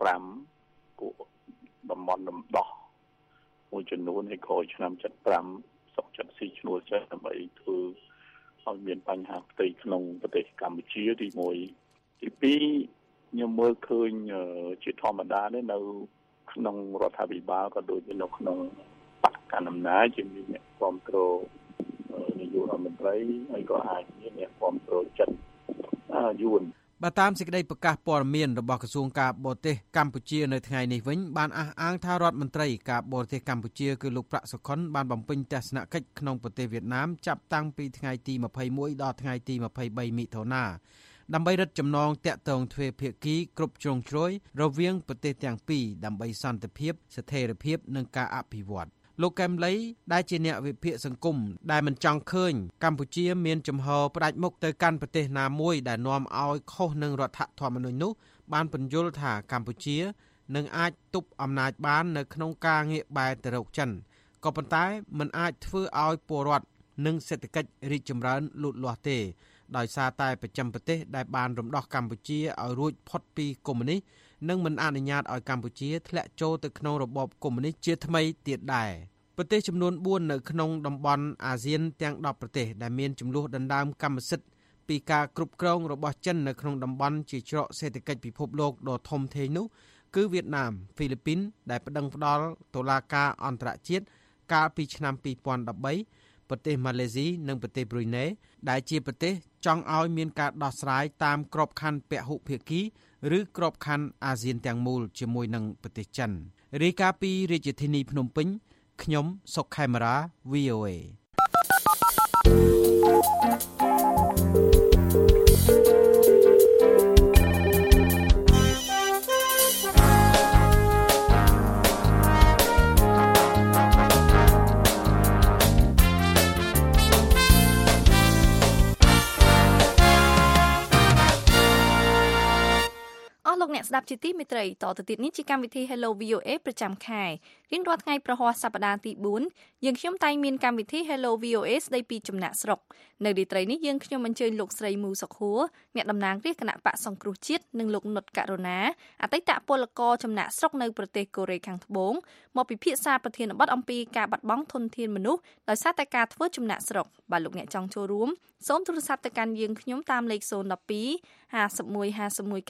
75ពួកតំបន់រំដោះមួយចំនួនហើយក្រោយឆ្នាំ75សុខចិត្តស៊ីឈ្នួលចិនដើម្បីធ្វើឲ្យមានបញ្ហាផ្ទៃក្នុងប្រទេសកម្ពុជាទី1ទី2ខ្ញុំមើលឃើញជាធម្មតាដែរនៅក្នុងរដ្ឋាភិបាលក៏ដូចជានៅក្នុងបកកណ្ដាលអំណាចជាមានអ្នកគ្រប់គ្រងនាយករដ្ឋមន្ត្រីហើយក៏អាចមានអ្នកគ្រប់គ្រងចិនយួនបើតាមសេចក្តីប្រកាសព័ត៌មានរបស់ក្រសួងការបរទេសកម្ពុជានៅថ្ងៃនេះវិញបានអះអាងថារដ្ឋមន្ត្រីការបរទេសកម្ពុជាគឺលោកប្រាក់សុខុនបានបំពេញទស្សនកិច្ចក្នុងប្រទេសវៀតណាមចាប់តាំងពីថ្ងៃទី21ដល់ថ្ងៃទី23មិថុនាដើម្បីរឹតចំណងតាក់ទងទ្វេភាគីគ្រប់ជ្រុងជ្រោយរវាងប្រទេសទាំងពីរដើម្បីសន្តិភាពស្ថិរភាពនិងការអភិវឌ្ឍលោកកែមលីដែលជាអ្នកវិភាគសង្គមដែលមិនចង់ឃើញកម្ពុជាមានចំហផ្ដាច់មុខទៅកាន់ប្រទេសណាមួយដែលនាំឲ្យខុសនឹងរដ្ឋធម្មនុញ្ញនោះបានពន្យល់ថាកម្ពុជានឹងអាចទប់អំណាចបាននៅក្នុងការងាកបែរទៅរកចិនក៏ប៉ុន្តែមិនអាចធ្វើឲ្យពលរដ្ឋនិងសេដ្ឋកិច្ចរីកចម្រើនលូតលាស់ទេដោយសារតែប្រចាំប្រទេសដែលបានរំដោះកម្ពុជាឲ្យរួចផុតពីកុម្មុយនីសនិងមិនអនុញ្ញាតឲ្យកម្ពុជាធ្លាក់ចូលទៅក្នុងរបបកុម្មុយនីសជាថ្មីទៀតដែរប្រទេសចំនួន4នៅក្នុងតំបន់អាស៊ានទាំង10ប្រទេសដែលមានចំនួនដណ្ដើមកម្មសិទ្ធិពីការគ្រប់គ្រងរបស់ចិននៅក្នុងតំបន់ជាច្រកសេដ្ឋកិច្ចពិភពលោកដ៏ធំធេងនោះគឺវៀតណាមហ្វីលីពីនដែលប្តឹងផ្តល់តុលាការអន្តរជាតិកាលពីឆ្នាំ2013 ប្រទេសម៉ាឡេស៊ីនិងប្រទេសប្រ៊ុយណេដែលជាប្រទេសចង់ឲ្យមានការដោះស្រាយតាមក្របខ័ណ្ឌពហុភាគីឬក្របខ័ណ្ឌអាស៊ានទាំងមូលជាមួយនឹងប្រទេសចិនរាយការណ៍ពីរាជធានីភ្នំពេញខ្ញុំសុកខេមរា VOA អ្នកស្ដាប់ជាទីមេត្រីតទៅទៀតនេះជាកម្មវិធី Hello VOA ប្រចាំខែរៀងរាល់ថ្ងៃប្រហ័សសប្តាហ៍ទី4យើងខ្ញុំតែងមានកម្មវិធី Hello VOA ស្ដីពីចំណាក់ស្រុកនៅរាត្រីនេះយើងខ្ញុំអញ្ជើញលោកស្រីមូសុខួរអ្នកតំណាងរាជគណៈបកសង្គ្រោះជាតិនិងលោកនុតករុណាអតីតពលករចំណាក់ស្រុកនៅប្រទេសកូរ៉េខាងត្បូងមកពិភាក្សាប្រធានបទអំពីការបាត់បង់ធនធានមនុស្សដោយសារតែការធ្វើចំណាក់ស្រុកបើលោកអ្នកចង់ចូលរួមសូមទូរស័ព្ទទៅកាន់យើងខ្ញុំតាមលេខ012 51 51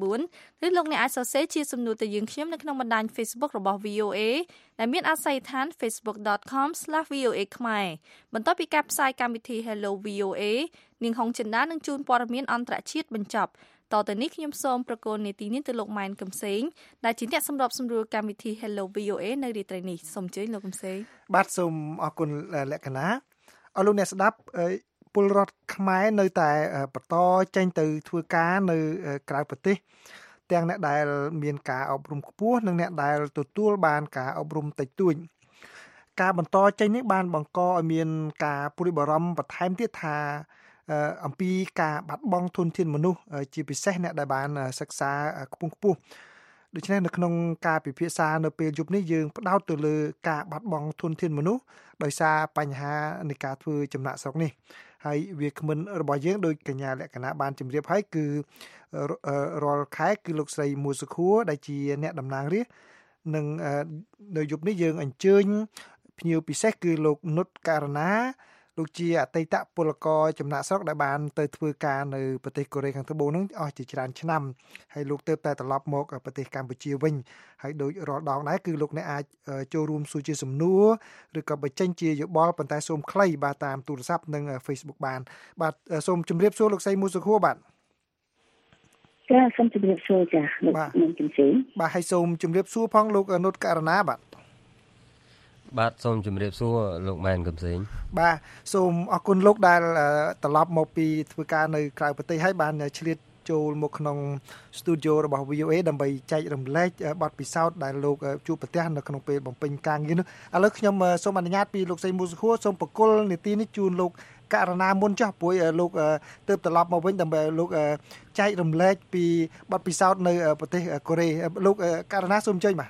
94ឬលោកអ្នកអាចសរសេរជាសំណួរទៅយើងខ្ញុំនៅក្នុងបណ្ដាញ Facebook របស់ VOA ដែលមានអាស័យដ្ឋាន facebook.com/VOA ខ្មែរបន្ទាប់ពីការផ្សាយកម្មវិធី Hello VOA នាងហុងចិន្តានឹងជូនព័ត៌មានអន្តរជាតិបញ្ចប់តទៅនេះខ្ញុំសូមប្រកល់នាទីនេះទៅលោកម៉ែនកំសែងដែលជាអ្នកសម្របសម្រួលកម្មវិធី Hello VOA នៅរាត្រីនេះសូមអញ្ជើញលោកកំសែងបាទសូមអរគុណលក្ខណៈអរលោកអ្នកស្ដាប់ពលរដ្ឋខ្មែរនៅតែបន្តចេញទៅធ្វើការនៅក្រៅប្រទេសទាំងអ្នកដែលមានការអប់រំខ្ពស់និងអ្នកដែលទទួលបានការអប់រំតិចតួចការបន្តចេញនេះបានបង្កឲ្យមានការព្រួយបារម្ភបន្ថែមទៀតថាអំពីការបាត់បង់ធនធានមនុស្សជាពិសេសអ្នកដែលបានសិក្សាខ្ពង់ខ្ពស់ដូច្នេះនៅក្នុងការពិភាក្សានៅពេលយប់នេះយើងផ្ដោតទៅលើការបាត់បង់ធនធានមនុស្សដោយសារបញ្ហានៃការធ្វើចំណាក់ស្រុកនេះហើយវាគ្មិនរបស់យើងដោយកញ្ញាលក្ខណៈបានជម្រាបឲ្យគឺរាល់ខែគឺលោកស្រីមូសុខួរដែលជាអ្នកតំណាងរាស្ត្រនិងនៅយប់នេះយើងអញ្ជើញភ្ញៀវពិសេសគឺលោកនុតករណាលោកជាអតីតពលករចំណាក់ស្រុកដែលបានទៅធ្វើការនៅប្រទេសកូរ៉េខាងត្បូងនឹងអស់ជាច្រើនឆ្នាំហើយលោកទើបតែត្រឡប់មកប្រទេសកម្ពុជាវិញហើយដូចរាល់ដងដែរគឺលោកអ្នកអាចចូលរួមសួរជាសំណួរឬក៏បញ្ចេញជាយោបល់ប៉ុន្តែសូមខ្លីបាទតាមទូរស័ព្ទនិង Facebook បានបាទសូមជម្រាបសួរលោកស្រីមូសុខួរបាទចាសូមជម្រាបសួរចាលោកនាងជំស៊ីបាទហើយសូមជម្រាបសួរផងលោកនុតករណាបាទសូមជម្រាបសួរលោកម៉ែនកំសែងបាទសូមអរគុណលោកដែលត្រឡប់មកពីធ្វើការនៅក្រៅប្រទេសហើយបានឆ្លៀតចូលមកក្នុង studio របស់ VOA ដើម្បីចែករំលែកបទពិសោធន៍ដែលលោកជួបប្រទះនៅក្នុងពេលបំពេញការងារនោះឥឡូវខ្ញុំសូមអនុញ្ញាតពីលោកស្រីមូសុខួរសូមបកគលនីតិនេះជូនលោកករណាមុនចុះព្រោះលោកទើបត្រឡប់មកវិញដើម្បីលោកចែករំលែកពីបទពិសោធន៍នៅប្រទេសកូរ៉េលោកករណាសូមអញ្ជើញ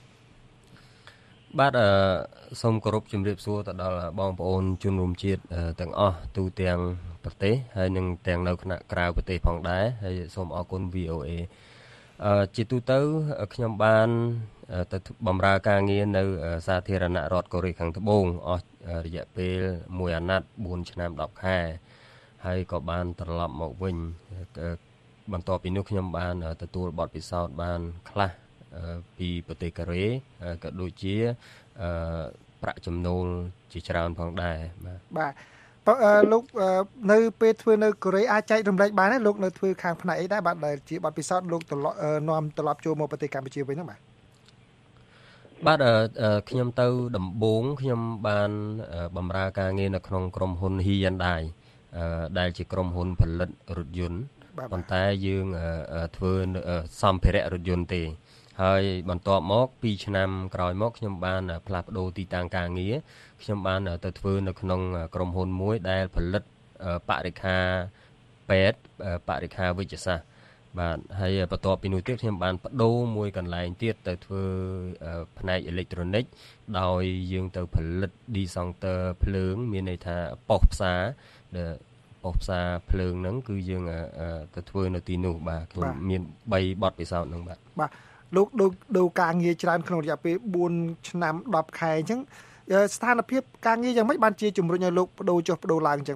បាទសូមគោរពជំរាបសួរទៅដល់បងប្អូនជនរួមជាតិទាំងអស់ទូទាំងប្រទេសហើយនិងទាំងនៅក្នុងក្រៅប្រទេសផងដែរហើយសូមអរគុណ VOA ជាទូទៅខ្ញុំបានទៅបម្រើការងារនៅសាធារណរដ្ឋកូរ៉េខាងត្បូងអស់រយៈពេល1អាណត្តិ4ឆ្នាំ10ខែហើយក៏បានត្រឡប់មកវិញបន្ទាប់ពីនោះខ្ញុំបានទទួលបទពិសោធន៍បានខ្លះពីប្រទេសកូរ៉េក៏ដូចជាប្រាក់ចំណូលជាច្រើនផងដែរបាទលោកនៅពេលធ្វើនៅកូរ៉េអាចចែករំលែកបានទេលោកនៅធ្វើខាងផ្នែកអីដែរបាទដែលជាបទពិសោធន៍លោកនាំត្រឡប់ចូលមកប្រទេសកម្ពុជាវិញហ្នឹងបាទខ្ញុំទៅដំបូងខ្ញុំបានបម្រើការងារនៅក្នុងក្រុមហ៊ុន Hyundai ដែលជាក្រុមហ៊ុនផលិតរថយន្តប៉ុន្តែយើងធ្វើសម្ភារៈរថយន្តទេហើយបន្ទាប់មក2ឆ្នាំក្រោយមកខ្ញុំបានផ្លាស់ប្ដូរទីតាំងការងារខ្ញុំបានទៅធ្វើនៅក្នុងក្រុមហ៊ុនមួយដែលផលិតបរិក្ខារពេទ្យបរិក្ខារវិទ្យាសាស្ត្របាទហើយបន្ទាប់ពីនោះទៀតខ្ញុំបានបដូរមួយកន្លែងទៀតទៅធ្វើផ្នែកអេឡិចត្រូនិកដោយយើងទៅផលិត discounter ភ្លើងមានន័យថាប៉ុស្តិ៍ផ្សារប៉ុស្តិ៍ផ្សារភ្លើងហ្នឹងគឺយើងទៅធ្វើនៅទីនោះបាទខ្ញុំមាន3បទពិសោធន៍ហ្នឹងបាទលោកដូរការងារច្រើនក្នុងរយៈពេល4ឆ្នាំ10ខែអញ្ចឹងស្ថានភាពការងារយ៉ាងម៉េចបានជាជំរុញឲ្យលោកបដូរចុះបដូរឡើងអញ្ចឹង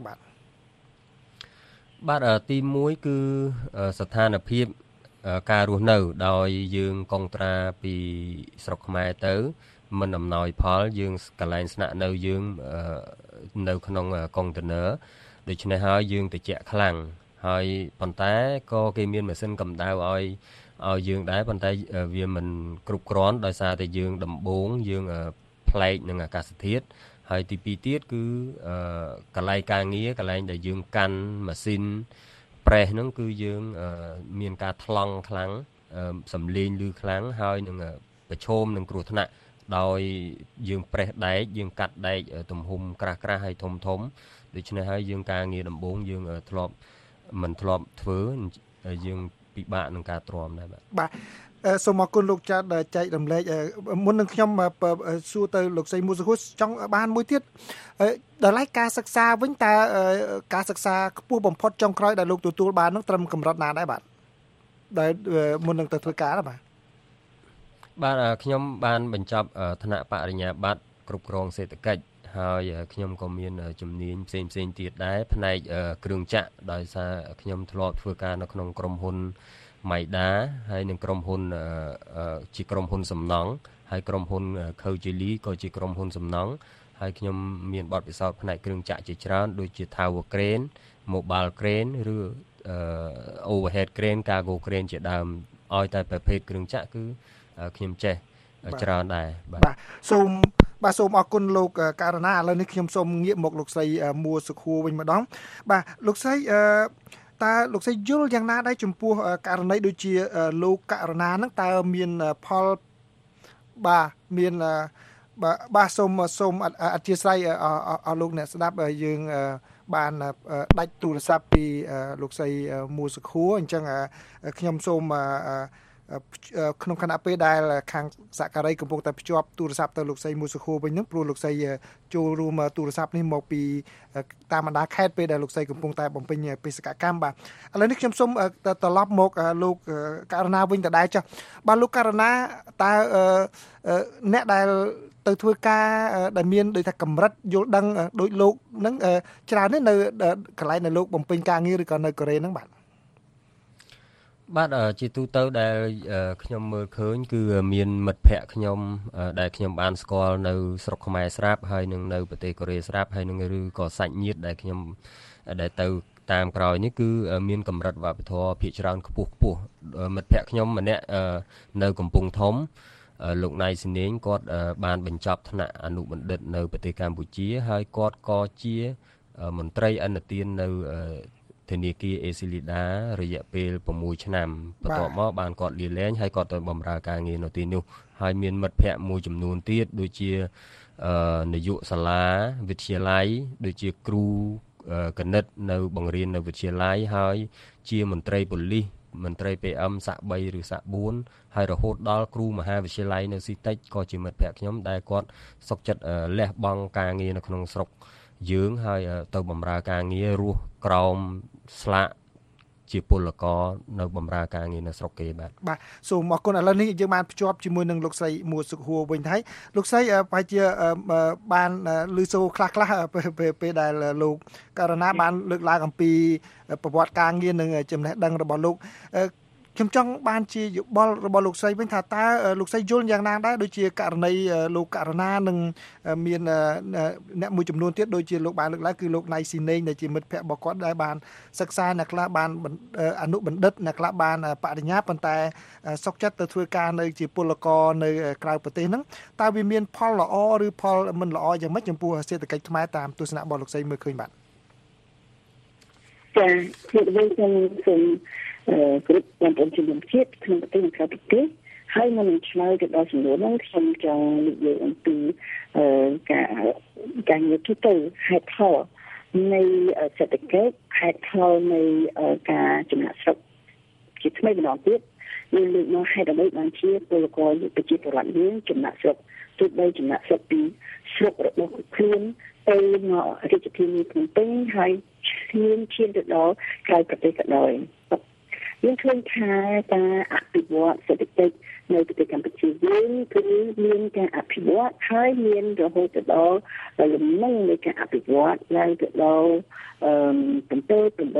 បាទទី1គឺស្ថានភាពការរស់នៅដោយយើងកុងត្រាពីស្រុកខ្មែរទៅមិនអំណោយផលយើងកន្លែងស្នាក់នៅយើងនៅក្នុងកុងតឺន័រដូច្នេះហើយយើងត្រជាក់ខ្លាំងហើយប៉ុន្តែក៏គេមានម៉ាស៊ីនកម្ដៅឲ្យយើងដែរប៉ុន្តែវាមិនគ្រប់គ្រាន់ដោយសារតែយើងដំបូងយើងប្លែកនឹងអាកាសធាតុហើយទី2ទៀតគឺកន្លែងការងារកន្លែងដែលយើងកាន់ម៉ាស៊ីនប្រេសហ្នឹងគឺយើងមានការថ្លង់ខ្លាំងសំលេងឮខ្លាំងហើយនឹងប្រឈមនឹងគ្រោះថ្នាក់ដោយយើងប្រេសដែកយើងកាត់ដែកទំហំក្រាស់ៗហើយធំដូច្នេះហើយយើងការងារដំបូងយើងមិនធ្លាប់ធ្វើយើងពិបាកនឹងការទ្រាំដែរបាទសូមអរគុណលោកចាត់ចែករំលែកមុននឹងខ្ញុំសួរទៅលោកស្រីមូសុខូចង់បានមួយទៀតដល់ឡែកការសិក្សាវិញតើការសិក្សាខ្ពស់បំផុតចុងក្រោយដែលលោកទទួលបាននឹងត្រឹមកម្រិតណាដែរបាទដែលមុននឹងទៅធ្វើការបាទខ្ញុំបានបញ្ចប់ថ្នាក់បរិញ្ញាបត្រគ្រប់គ្រងសេដ្ឋកិច្ចហើយខ្ញុំក៏មានជំនាញផ្សេងទៀតដែរផ្នែកគ្រឿងចក្រដោយសារខ្ញុំធ្លាប់ធ្វើការនៅក្នុងក្រុមហ៊ុនម៉ៃដាហើយនឹងក្រុមហ៊ុនជាក្រុមហ៊ុនសំណង់ហើយក្រុមហ៊ុនខូជេលីក៏ជាក្រុមហ៊ុនសំណង់ហើយខ្ញុំមានបទពិសោធន៍ផ្នែកគ្រឿងចក្រជាច្រើនដូចជា Tower Crane Mobile Crane ឬOverhead Crane Cargo Crane ជាដើមឲ្យតែប្រភេទគ្រឿងចក្រគឺខ្ញុំចេះច្រើនដែរបាទសូមអរគុណលោកករណាឥឡូវនេះខ្ញុំសូមងាកមកលោកស្រីមួសុខួរវិញម្ដងបាទលោកស្រីតើលោកស្រីយល់យ៉ាងណាដែរចំពោះករណីដូចជាលោកករណាហ្នឹងតើមានផលបាទមានបាទសូមអធិស្ឋានអស់លោកអ្នកស្ដាប់យើងបានដាច់ទូរស័ព្ទពីលោកស្រីមួសុខួរអញ្ចឹងខ្ញុំសូមក្នុងគណៈពេលដែលខាងសហការីកំពុងតែភ្ជាប់ទូរស័ព្ទទៅលោកស្រីមូសុខួរវិញហ្នឹងព្រោះលោកស្រីចូលរួមទូរស័ព្ទនេះមកពីតាមបណ្ដាខេត្តពេលដែលលោកស្រីកំពុងតែបំពេញបេសកកម្មបាទឥឡូវនេះខ្ញុំសូមត្រឡប់មកលោកករណាវិញតដែរចាស់បាទលោកករណាតើអ្នកដែលទៅធ្វើការដែលមានដូចថាកម្រិតយល់ដឹងដូចលោកហ្នឹងច្រើនទេនៅកន្លែងដែលលោកបំពេញការងារឬក៏នៅកូរ៉េហ្នឹងបាទជាទូទៅដែលខ្ញុំមើលឃើញគឺមានមិត្តភ័ក្តិខ្ញុំដែលខ្ញុំបានស្គាល់នៅស្រុកខ្មែរស្រាប់ហើយនឹងនៅប្រទេសកូរ៉េស្រាប់ហើយនឹងឬក៏សាច់ញាតិដែលខ្ញុំដែលទៅតាមក្រោយនេះគឺមានកម្រិតវប្បធម៌ភាគច្រើនខ្ពស់មិត្តភ័ក្តិខ្ញុំម្នាក់នៅកំពង់ធំលោកណៃស៊ីនេងគាត់បានបញ្ចប់ថ្នាក់អនុបណ្ឌិតនៅប្រទេសកម្ពុជាហើយគាត់ក៏ជាមន្ត្រីអនុទាននៅធនាគារអេស៊ីលីដារយៈពេល6ឆ្នាំបន្ទាប់មកបានគាត់លាលែងហើយគាត់ទៅបម្រើការងារនៅទីនោះហើយមានមិត្តភ័ក្តិមួយចំនួនទៀតដូចជានាយកសាលាវិទ្យាល័យដូចជាគ្រូគណិតនៅបង្រៀននៅវិទ្យាល័យហើយជាមន្ត្រីប៉ូលីសមន្ត្រី PM សាក់3ឬសាក់4ហើយរហូតដល់គ្រូមហាវិទ្យាល័យនៅស៊ីតិចក៏ជាមិត្តភ័ក្តិខ្ញុំដែលគាត់សុខចិត្តលះបង់ការងារនៅក្នុងស្រុកយើងហើយទៅបម្រើការងាររស់ក្រោមស្លាកជាពលករនៅបម្រើការងារនៅស្រុកគេបាទសូមអរគុណឥឡូវនេះយើងបានភ្ជាប់ជាមួយនឹងលោកស្រីមួសុខួរវិញហើយលោកស្រីប្រហែលជាបានឮសូរខ្លះពេលដែលលោកករណាបានលើកឡើងអំពីប្រវត្តិការងារនិងចំណេះដឹងរបស់លោកខ្ញុំចង់បានជាយោបល់របស់លោកស្រីវិញថាតើលោកស្រីយល់យ៉ាងណាដែរដូចជាករណីលោកករណានិងមានអ្នកមួយចំនួនទៀតដូចជាលោកបានលើកឡើងគឺលោកណៃស៊ីនេងដែលជាមិត្តភ័ក្តិរបស់គាត់ដែលបានសិក្សាអ្នកខ្លះបានអនុបណ្ឌិតអ្នកខ្លះបានបរិញ្ញាប៉ុន្តែសុខចិត្តទៅធ្វើការនៅជាពលករនៅក្រៅប្រទេសហ្នឹងតើវាមានផលល្អឬផលមិនល្អយ៉ាងម៉េចចំពោះសេដ្ឋកិច្ចខ្មែរតាមទស្សនៈរបស់លោកស្រីមើលឃើញបាទចា៎ខ្ញុំសូមគ្រប់បងប្អូនជំនុំជាតិក្នុងប្រទេសនិងក្រៅប្រទេសហើយមុននឹងឆ្លើយទៅដល់សំណួរនោះខ្ញុំចង់និយាយអំពីការងារទូទៅហេតុផលនៃសេដ្ឋកិច្ចហេតុផលនៃការចំណាក់ស្រុកជាថ្មីម្ដងទៀតយើងលើកមកហេតុអ្វីបានជាពលករប្រជាពលរដ្ឋយើងចំណាក់ស្រុកទោះបីចំណាក់ស្រុកពីស្រុករបស់ខ្លួនទៅមករាជធានីភ្នំពេញហើយឈានទៅដល់ក្រៅប្រទេសក៏ដោយយើងឃើញថាការអភិវឌ្ឍសេដ្ឋកិច្ចនៅប្រទេសកម្ពុជាយើងគឺមានការអភិវឌ្ឍហើយមានរហូតដល់លំនឹងនៃការអភិវឌ្ឍឡើងទៅដល់7-8%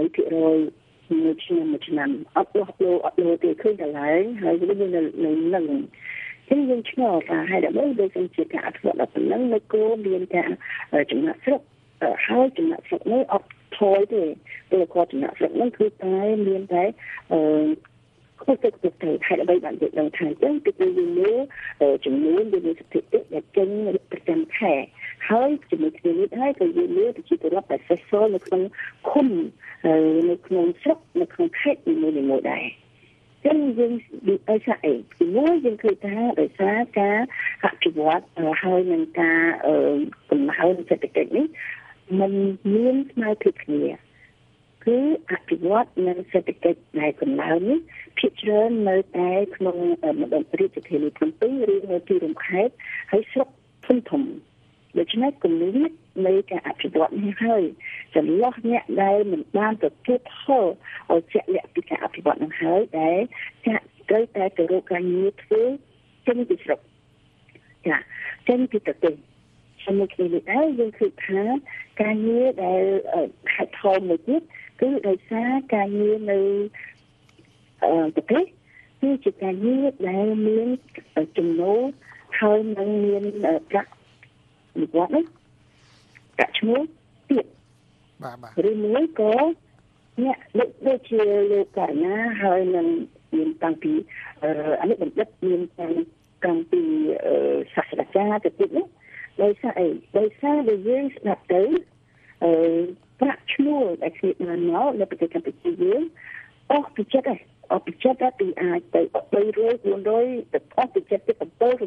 មួយឆ្នាំអត់លោទេឃើញដល់ហើយហើយវានៅនឹងចឹចឹងយើងឆ្ងល់ថាហើយដើម្បីដូចជាការអភិវឌ្ឍដល់ប៉ុណ្ណឹងនៅគួរមានការចំណាក់ស្រុកហើយចំណាក់ស្រុកនេះអត់ថយទេពលករចំណាក់ស្រុកហ្នឹងគឺតែមានតែខ្ពស់ទៅហើយដើម្បីបាននិយាយដល់ថាចឹងគឺយើងមើលចំនួនមានស្ថិតិដែលចេញប្រចាំខែហើយជាមួយគ្នានេះហើយក៏យើងមើលប្រជាពលរដ្ឋដែលសេសសល់នៅក្នុងឃុំនៅក្នុងស្រុកនៅក្នុងខេត្តនីមួយៗដែរចឹងយើងដោយសារអីជាមួយយើងឃើញថាដោយសារការអភិវឌ្ឍហើយនឹងការកំណើនសេដ្ឋកិច្ចនេះมันមានស្មើភាពគ្នាគឺអភិវឌ្ឍនៅសេដ្ឋកិច្ចដែលកំណើននេះភាគច្រើននៅតែក្នុងមណ្ឌលរាជធានីភ្នំពេញឬនៅទីរួមខេត្តហើយស្រុកធំដូច្នេះគម្លាតនៃការអភិវឌ្ឍនេះហើយចន្លោះអ្នកដែលមិនបានទទួលផលឲ្យជាក់លាក់ពីការអភិវឌ្ឍនឹងហើយដែលចាក់ត្រូវតែទៅរកការងារធ្វើចេញពីស្រុកចាចេញពីប្រទេសជាមួយគ្នានេះដែរយើងឃើញថាការងារដែលខិតខំមួយទៀតគឺដោយសារការងារនៅប្រទេសគឺជាការងារដែលមានចំណូលហើយនឹងមានប្រាក់វិវត្តនេះកាក់ឈ្មោះទៀតបាទឬមួយក៏អ្នកដូចជាលោកករណាហើយនឹងមានតាំងពីអនុបណ្ឌិតមានតាំងពីសាស្ត្រាចារ្យទៅទៀតនេះដោយសារអីដោយសារដែលយើងស្ដាប់ទៅប្រាក់ឈ្នួលដែលគេបានមកនៅប្រទេសកម្ពុជាយើងអស់ពីចិត្តហើយពីអាចទៅ300 400ទៅអស់ពីចិត្តទៅ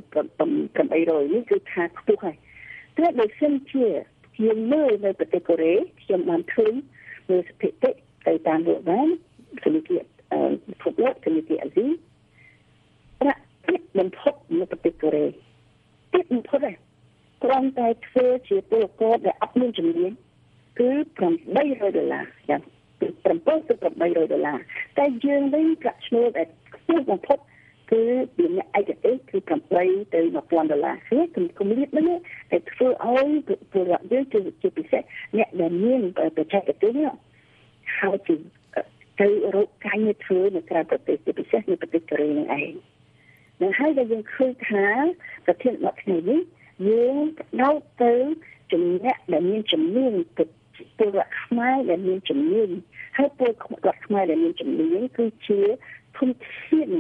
700នេះគឺថាខ្ពស់ហើយតែបើសិនជាយើងមើលនៅប្រទេសកូរ៉េខ្ញុំបានឃើញមើលស្ថិតិទៅតាមលោកបានគណៈគណៈអាស៊ីប្រាក់បំផុតនៅប្រទេសកូរ៉េតិចបំផុតហើយគ្រាន់តែធ្វើជាពលករដែលអត់មានជំនាញគឺ$800យ៉ាងពី7ទៅ$800តែយើងវិញប្រាក់ឈ្នួលដែលខ្ពស់បំផុតគឺពីអ្នកឯកទេសគឺ$8ទៅ$1,000គឺគម្លាតនេះតែធ្វើឲ្យពលរដ្ឋយើងជាពិសេសអ្នកដែលមានបច្ចេកទេសនេះហើយទៅរកការងារធ្វើនៅក្រៅប្រទេសជាពិសេសនៅប្រទេសកូរ៉េនឹងឯងនឹងហើយដែលយើងឃើញថាប្រធានបទថ្ងៃនេះយើងដោតទៅជំនះដែលមានជំនាញពលរដ្ឋខ្មែរដែលមានជំនាញហើយពលរដ្ឋខ្មែរដែលមានជំនាញគឺជាធនធាន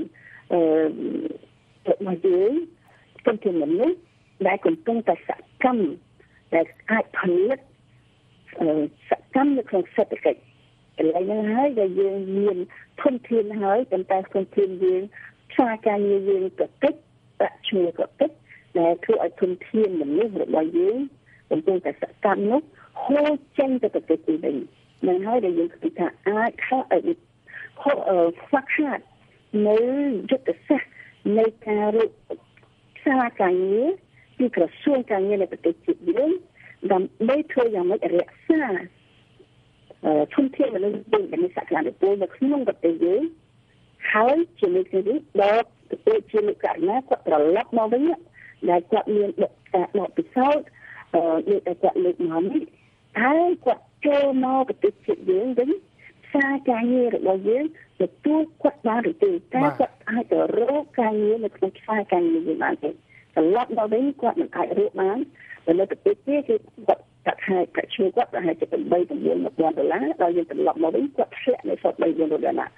របស់យើងធនធានមនុស្សដែលកំពុងតែសកម្មដែលអាចផលិតសកម្មនៅក្នុងសេដ្ឋកិច្ចឥឡូវនេះហើយដែលយើងមានធនធានហើយប៉ុន្តែធនធានយើងខ្សែការងារយើងក៏តិចប្រាក់ឈ្នួលក៏តិចដែលធ្វើឲ្យធនធានមនុស្សរបស់យើងកំពុងតែសកម្មនោះហូរចេញទៅប្រទេសទីវិញនឹងហើយដែលយើងគិតថាអាចខ្វះខាតនៅយុទ្ធសាស្ត្រនៃការរកខ្សែការងារពីក្រសួងការងារនៃប្រទេសជាតិយើងដើម្បីធ្វើយ៉ាងម៉េចរក្សាធនធានមនុស្សដែលមានសក្តានុពលនៅក្នុងប្រទេសយើងហើយជាមួយគ្នានេះដល់ទៅជាលោកករណាគាត់ត្រឡប់មកវិញដែលគាត់មានការដកពិសោធន៍ដូចតែគាត់លើកមកនេះហើយគាត់ចូលមកប្រទេសជាតិយើងវិញផ្សារការងាររបស់យើងទទួលគាត់បានឬទេតែគាត់អាចទៅរកការងារនៅក្នុងផ្សារការងារយើងបានទេត្រឡប់មកវិញគាត់មិនអាចរកបាននៅប្រទេសទៀតគឺគាត់កាត់ហើយប្រាក់ឈ្នួលគាត់ប្រហែលជា$8-9,000ដល់យើងត្រឡប់មកវិញគាត់ធ្លាក់នៅសល់$3-4,000វិញ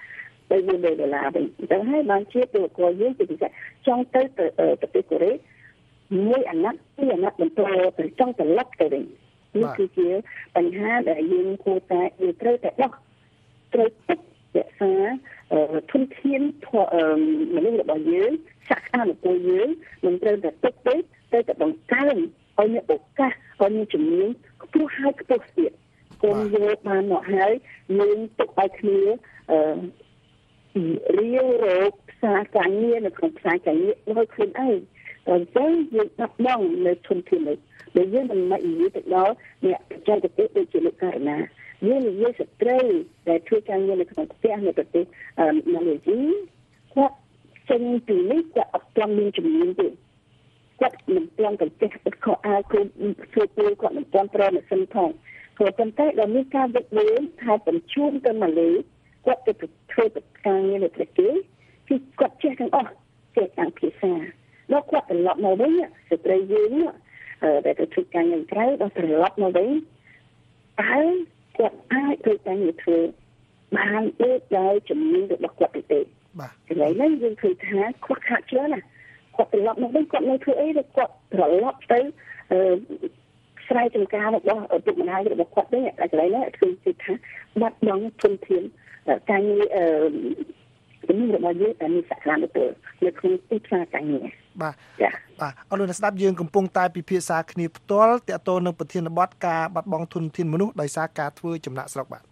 ទៅហើយបានជាពលករយើងជាពិសេសចង់ទៅប្រទេសកូរ៉េមួយអាណត្តិពីរអាណត្តិបន្តទៅចង់ត្រឡប់ទៅវិញនេះគឺជាបញ្ហាដែលយើងគួរតែត្រូវតែដោះត្រូវទុករក្សាធនធានមនុស្សរបស់យើងសក្តានុពលយើងមិនត្រូវតែទុកទេត្រូវតែបង្កើនឲ្យមានឱកាសឲ្យមានជំនាញខ្ពស់ហើយខ្ពស់ទៀតគុំយកបានមកហើយយើងទុកឲ្យគ្នារៀបរកផ្សារការងារនៅក្នុងផ្សារការងារដោយខ្លួនឯងអញ្ចឹងយើងបាត់បង់នៅធនធាននេះដែលយើងមិនមកនិយាយទៅដល់អ្នកបច្ចេកទេសដូចជាលោកករណាយើងនិយាយស្ត្រីដែលធ្វើការងារនៅក្នុងផ្ទះនៅប្រទេសម៉ាឡេស៊ីគាត់ចេញពីនេះគាត់អត់ទាន់មានជំនាញទេគាត់មិនទាន់ទៅចេះខោអាវគឺធ្វើពេលគាត់មិនទាន់ប្រើម៉ាស៊ីនផងព្រោះប៉ុន្តែដល់មានការវិវត្តថាបញ្ជូនទៅម៉ាឡេគាត់ទៅធ្វើការងារនៅប្រទេសគឺគាត់ចេះទាំងអស់ចេះទាំងភាសាដល់គាត់ត្រឡប់មកវិញស្ត្រីយើងដែលទៅធ្វើការងារក្រៅដល់ត្រឡប់មកវិញតើគាត់អាចធ្វើការងារធ្វើបានដូចដោយជំនាញរបស់គាត់ទេបាទឥឡូវនេះយើងឃើញថាគាត់ខាត់ច្រើនណាគាត់ត្រឡប់មកវិញគាត់នៅធ្វើអីឬគាត់ត្រឡប់ទៅស្រ័យចំការរបស់ឪពុកម្ដាយរបស់គាត់វិញឥឡូវនេះគឺថាបាត់បង់ធនធានការងារជំនាញរបស់យើងតែមានសក្តានុពលនៅក្នុងទីផ្សារការងារបាទបាទអរលោកអ្នកស្ដាប់យើងកំពុងតែពិភាក្សាគ្នាផ្ទាល់ទាក់ទងនឹងប្រធានបទការបាត់បង់ធនធានមនុស្សដោយសារការធ្វើចំណាកស្រុកបាទ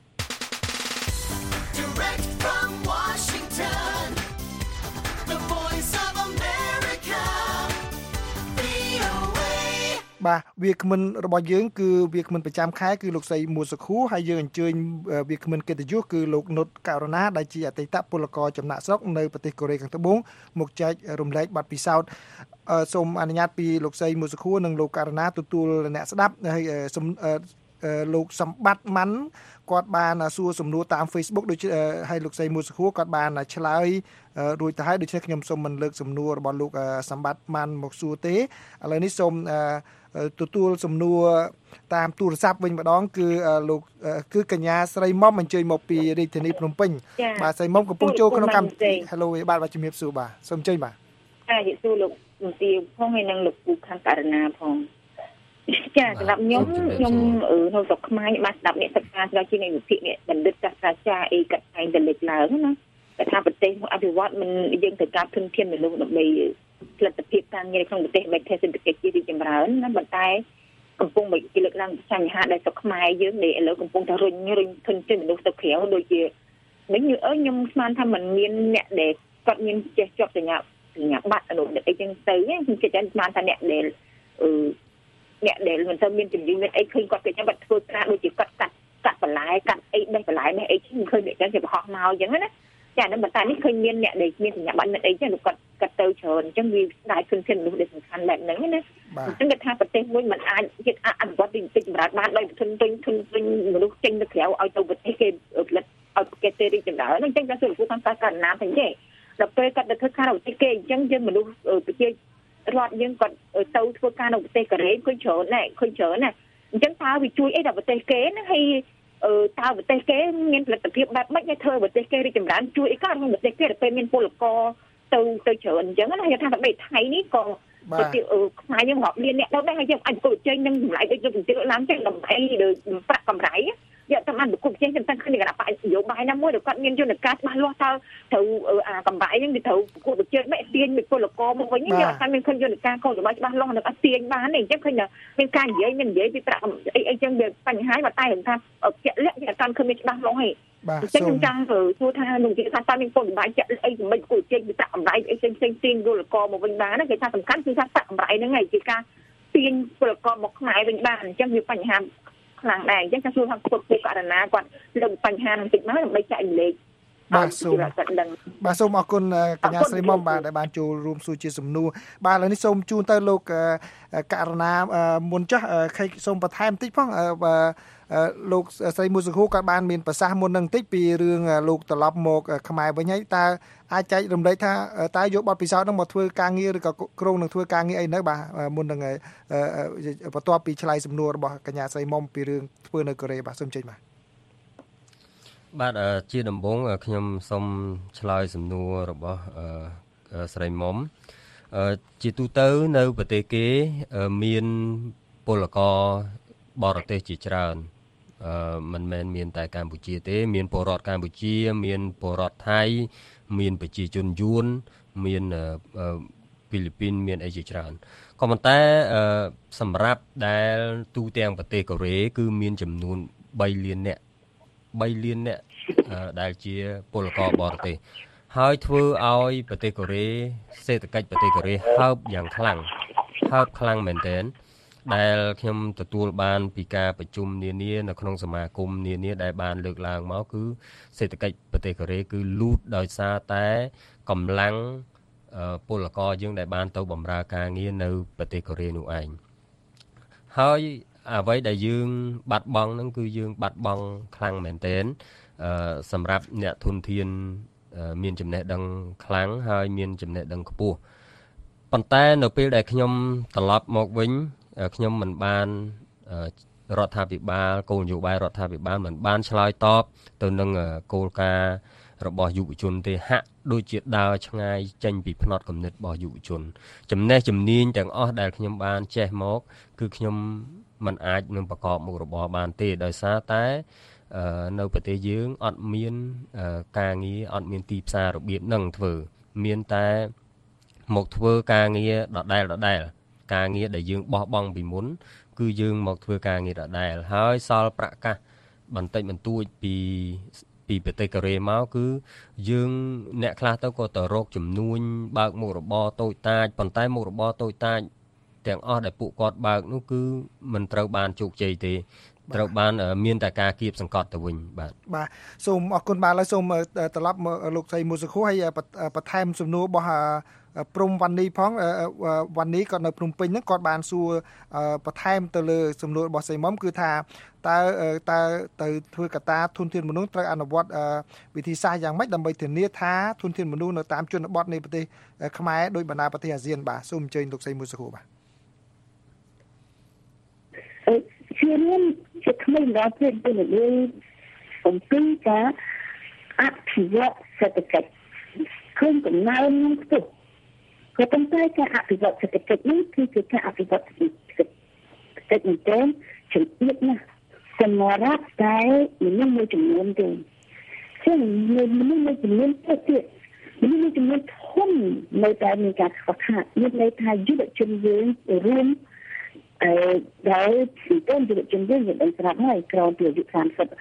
បាទវាគ្មិនរបស់យើងគឺវាគ្មិនប្រចាំខែគឺលោកស្រីមួសុខួរហើយយើងអញ្ជើញវាគ្មិនកិត្តិយសគឺលោកនុតករណាដែលជាអតីតពលករចំណាក់ស្រុកនៅប្រទេសកូរ៉េខាងត្បូងមកចែករំលែកបទពិសោធន៍សូមអនុញ្ញាតពីលោកស្រីមួសុខួរនិងលោកករណាទទួលអ្នកស្ដាប់ហើយលោកសម្បត្តិម៉ាន់គាត់បានសួរសំណួរតាម Facebook ដូចហើយលោកស្រីមួសុខួរគាត់បានឆ្លើយរួចទៅហើយដូច្នេះខ្ញុំសូមមិនលើកសំណួររបស់លោកសម្បត្តិម៉ាន់មកសួរទេឥឡូវនេះសូមទទួលសំណួរតាមទូរស័ព្ទវិញម្ដងគឺលោកគឺកញ្ញាស្រីមុំអញ្ជើញមកពីរាជធានីភ្នំពេញបាទស្រីមុំកំពុងចូលក្នុងកម្មវិធី Hello បាទជំរាបសួរបាទសូមអញ្ជើញបាទជំរាបសួរលោកមន្ត្រីផងហើយនិងលោកពូខាងករណាផងចាសម្រាប់ខ្ញុំនៅស្រុកខ្មែរបានស្ដាប់អ្នកសិក្សាស្រាវជ្រាវនៃវិភាគនេះបណ្ឌិតសាស្ត្រាចារ្យអីកាត់តែងតែលេចឡើងណាតែថាប្រទេសអភិវឌ្ឍមិនយើងត្រូវការធនធានមនុស្សដើម្បីផលិតភាពការងារក្នុងប្រទេសបែបសេដ្ឋកិច្ចជារីកចម្រើនណាប៉ុន្តែកំពុងលើកឡើងបញ្ហាដែលស្រុកខ្មែរយើងដែលឥឡូវកំពុងតែរុញធនធានមនុស្សទៅក្រៅដូចជាវិញខ្ញុំស្មានថាมันមានអ្នកដែលគាត់មានចេះជាប់សញ្ញាបត្រអនុអីចឹងទៅខ្ញុំគិតថាស្មានថាអ្នកដែលមិនទៅមានជំនាញមានអីឃើញគាត់គេចាំបាត់ធ្វើការដូចជាគាត់កាត់បន្លែកាត់អីបេះបន្លែនេះអីឃើញអ្នកចឹងគេបរោះមកអញ្ចឹងណាចាតែបន្តនេះឃើញមានអ្នកដែលមានសញ្ញាបត្រមានអីចឹងគាត់ទៅច្រើនអញ្ចឹងវាស្ដាយធនធានមនុស្សដែលសំខាន់បែបហ្នឹងណាអញ្ចឹងគេថាប្រទេសមួយមិនអាចជាតិអនុវត្តទីចម្រើនបានដោយធនមនុស្សចេញទៅក្រៅឲ្យទៅប្រទេសគេផលិតឲ្យគេទេរីចម្រើនអញ្ចឹងតែសុខភាពខាងការណាទៅទេដល់ពេលគាត់ទៅធ្វើការនៅប្រទេសគេអញ្ចឹងយើងមនុស្សប្រជារដ្ឋយើងគាត់ទៅធ្វើការនៅប្រទេសកូរ៉េឃើញច្រើនណាអញ្ចឹងតើវាជួយអីដល់ប្រទេសគេណាហើយតើប្រទេសគេមានផលិតភាពបែបម៉េចឲ្យធ្វើប្រទេសគេរីកចម្រើនជួយអីក៏ក្នុងប្រទេសគេទៅពេលមានពលករទៅច្រើនអញ្ចឹងណាខ្ញុំថាប្រទេសថៃនេះក៏ទៅខ្មែរយើងរាប់លានអ្នកដែរហើយយើងអាចប្រកួតជ័យនឹងតម្លៃដូចយើងទៅឡើងចេះតម្លៃប្រាក់កម្រៃយកទៅបានប្រកួតជ័យទាំងគ្នាគណៈបកនយោបាយណាមួយដែលគាត់មានយន្តការច្បាស់លាស់តើត្រូវកម្រៃហ្នឹងវាត្រូវប្រកួតជ័យមិនទាញពីពលករមកវិញយកតែមានឃើញយន្តការកោច្បាស់លាស់នៅអត់ទាញបានទេអញ្ចឹងឃើញមានការនិយាយពីប្រាក់អីចឹងវាបញ្ហាតែរឿងថាជាក់លាក់គេអត់ឃើញមានច្បាស់លាស់ទេអញ្ចឹងខ្ញុំចង់សួរថាលោកនិយាយថាតើមានពលកម្រៃជាក់អីសម្រាប់ប្រកួតជ័យពីប្រាក់កម្រៃអីផ្សេងទាញពលករមកវិញបានគេថាសំខាន់គឺថាប្រាក់កម្រៃហ្នឹងឯងជាការទាញពលករមកខ្មែរវិញបានអញ្ចឹងវាបញ្ហាខ្លាំងដែរអញ្ចឹងខ្ញុំសួរថាពុទ្ធករណាគាត់លើកបញ្ហានឹងតិចមកដើម្បីចែករំលែកបាទសូមអរគុណកញ្ញាស្រីមុំបាទដែលបានចូលរួមសួរជាសំណួរបាទឥឡូវនេះសូមជូនទៅលោកករណាមុនចាស់សូមបន្ថែមបន្តិចផងលោកស្រីមួសុខួរគាត់បានមានប្រសាសន៍មុននឹងបន្តិចពីរឿងលោកត្រឡប់មកខ្មែរវិញហើយតើអាចចែករំលែកថាតើយកបទពិសោធន៍នឹងមកធ្វើការងារឬក៏ក្រុងនឹងធ្វើការងារអីនៅបាទមុននឹងបន្ទាប់ពីឆ្លើយសំណួររបស់កញ្ញាស្រីមុំពីរឿងធ្វើនៅកូរ៉េបាទសូមចេញបាទជាដំបូងខ្ញុំសូមឆ្លើយសំណួររបស់ស្រីមុំជាទូទៅនៅប្រទេសគេមានពលករបរទេសជាច្រើនមិនមែនមានតែកម្ពុជាទេមានពលរដ្ឋកម្ពុជាមានពលរដ្ឋថៃមានប្រជាជនយួនមានហ្វីលីពីនមានអីជាច្រើនក៏ប៉ុន្តែសម្រាប់ដែលទូទាំងប្រទេសកូរ៉េគឺមានចំនួន3លាននាក់ដែលជាពលករបរទេសហើយធ្វើឲ្យប្រទេសកូរ៉េសេដ្ឋកិច្ចប្រទេសកូរ៉េហើបយ៉ាងខ្លាំងមែនទែនដែលខ្ញុំទទួលបានពីការប្រជុំនានានៅក្នុងសមាគមនានាដែលបានលើកឡើងមកគឺសេដ្ឋកិច្ចប្រទេសកូរ៉េគឺលូតដោយសារតែកម្លាំងពលករយើងដែលបានទៅបម្រើការងារនៅប្រទេសកូរ៉េនោះឯងហើយអ្វីដែលយើងបាត់បង់ហ្នឹងគឺយើងបាត់បង់ខ្លាំងមែនទែនសម្រាប់អ្នកធនធានមានចំណេះដឹងខ្លាំងហើយមានចំណេះដឹងខ្ពស់ប៉ុន្តែនៅពេលដែលខ្ញុំត្រឡប់មកវិញខ្ញុំមិនបានរដ្ឋាភិបាលគោលនយោបាយរដ្ឋាភិបាលមិនបានឆ្លើយតបទៅនឹងគោលការណ៍របស់យុវជនទេហាក់ដូចជាដើរឆ្ងាយចេញពីផ្នត់គំនិតរបស់យុវជនចំណេះជំនាញទាំងអស់ដែលខ្ញុំបានចេះមកគឺខ្ញុំមិនអាចនឹងប្រកបមុខរបរបានទេដោយសារតែនៅប្រទេសយើងអត់មានការងារអត់មានទីផ្សាររបៀបហ្នឹងធ្វើមានតែមកធ្វើការងារដដែលការងារដែលយើងបោះបង់ពីមុនគឺយើងមកធ្វើការងារដដែលហើយសល់ប្រាក់កាសបន្តិចបន្តួចពីប្រទេសកូរ៉េមកគឺយើងអ្នកខ្លះទៅក៏ទៅរកជំនួញបើកមុខរបរតូចតាចប៉ុន្តែមុខរបរតូចតាចទាំងអស់ដែលពួកគាត់បើកនោះគឺមិនត្រូវបានជោគជ័យទេត្រូវបានមានតែការគៀបសង្កត់ទៅវិញបាទសូមអរគុណបាទហើយសូមត្រឡប់មកលោកស្រីមួយសខួរហើយបន្ថែមសំណួររបស់ព្រំវណ្ណីផងវណ្ណីគាត់នៅភ្នំពេញហ្នឹងគាត់បានសួរបន្ថែមទៅលើសំណួររបស់សីមុំគឺថាតើទៅធ្វើកត្តាធនធានមនុស្សត្រូវអនុវត្តវិធីសាស្ត្រយ៉ាងម៉េចដើម្បីធានាថាធនធានមនុស្សនៅតាមជនបទនៃប្រទេសខ្មែរដោយបណ្ដាប្រទេសអាស៊ានបាទសូមអញ្ជើញលោកស្រីមួយសខួរបាទជារឿងជាថ្មីដល់ពេលទៅលើអំពីការអភិវឌ្ឍសេដ្ឋកិច្ចឃើញកំណើននឹងខ្ពស់ក៏ប៉ុន្តែការអភិវឌ្ឍសេដ្ឋកិច្ចនេះគឺជាការអភិវឌ្ឍសេដ្ឋកិច្ចមែនទែនជំរាបណាស់សម្រាប់តែមនុស្សមួយចំនួនទេซึ่งមនុស្សមួយចំនួនទៀតមនុស្សមួយចំនួនធំនៅតែមានការខ្វះខាតមានន័យថាយុវជនយើងរួមដែលទៅយុវជនយើងបានស្រាប់ហើយក្រោមពីអាយុ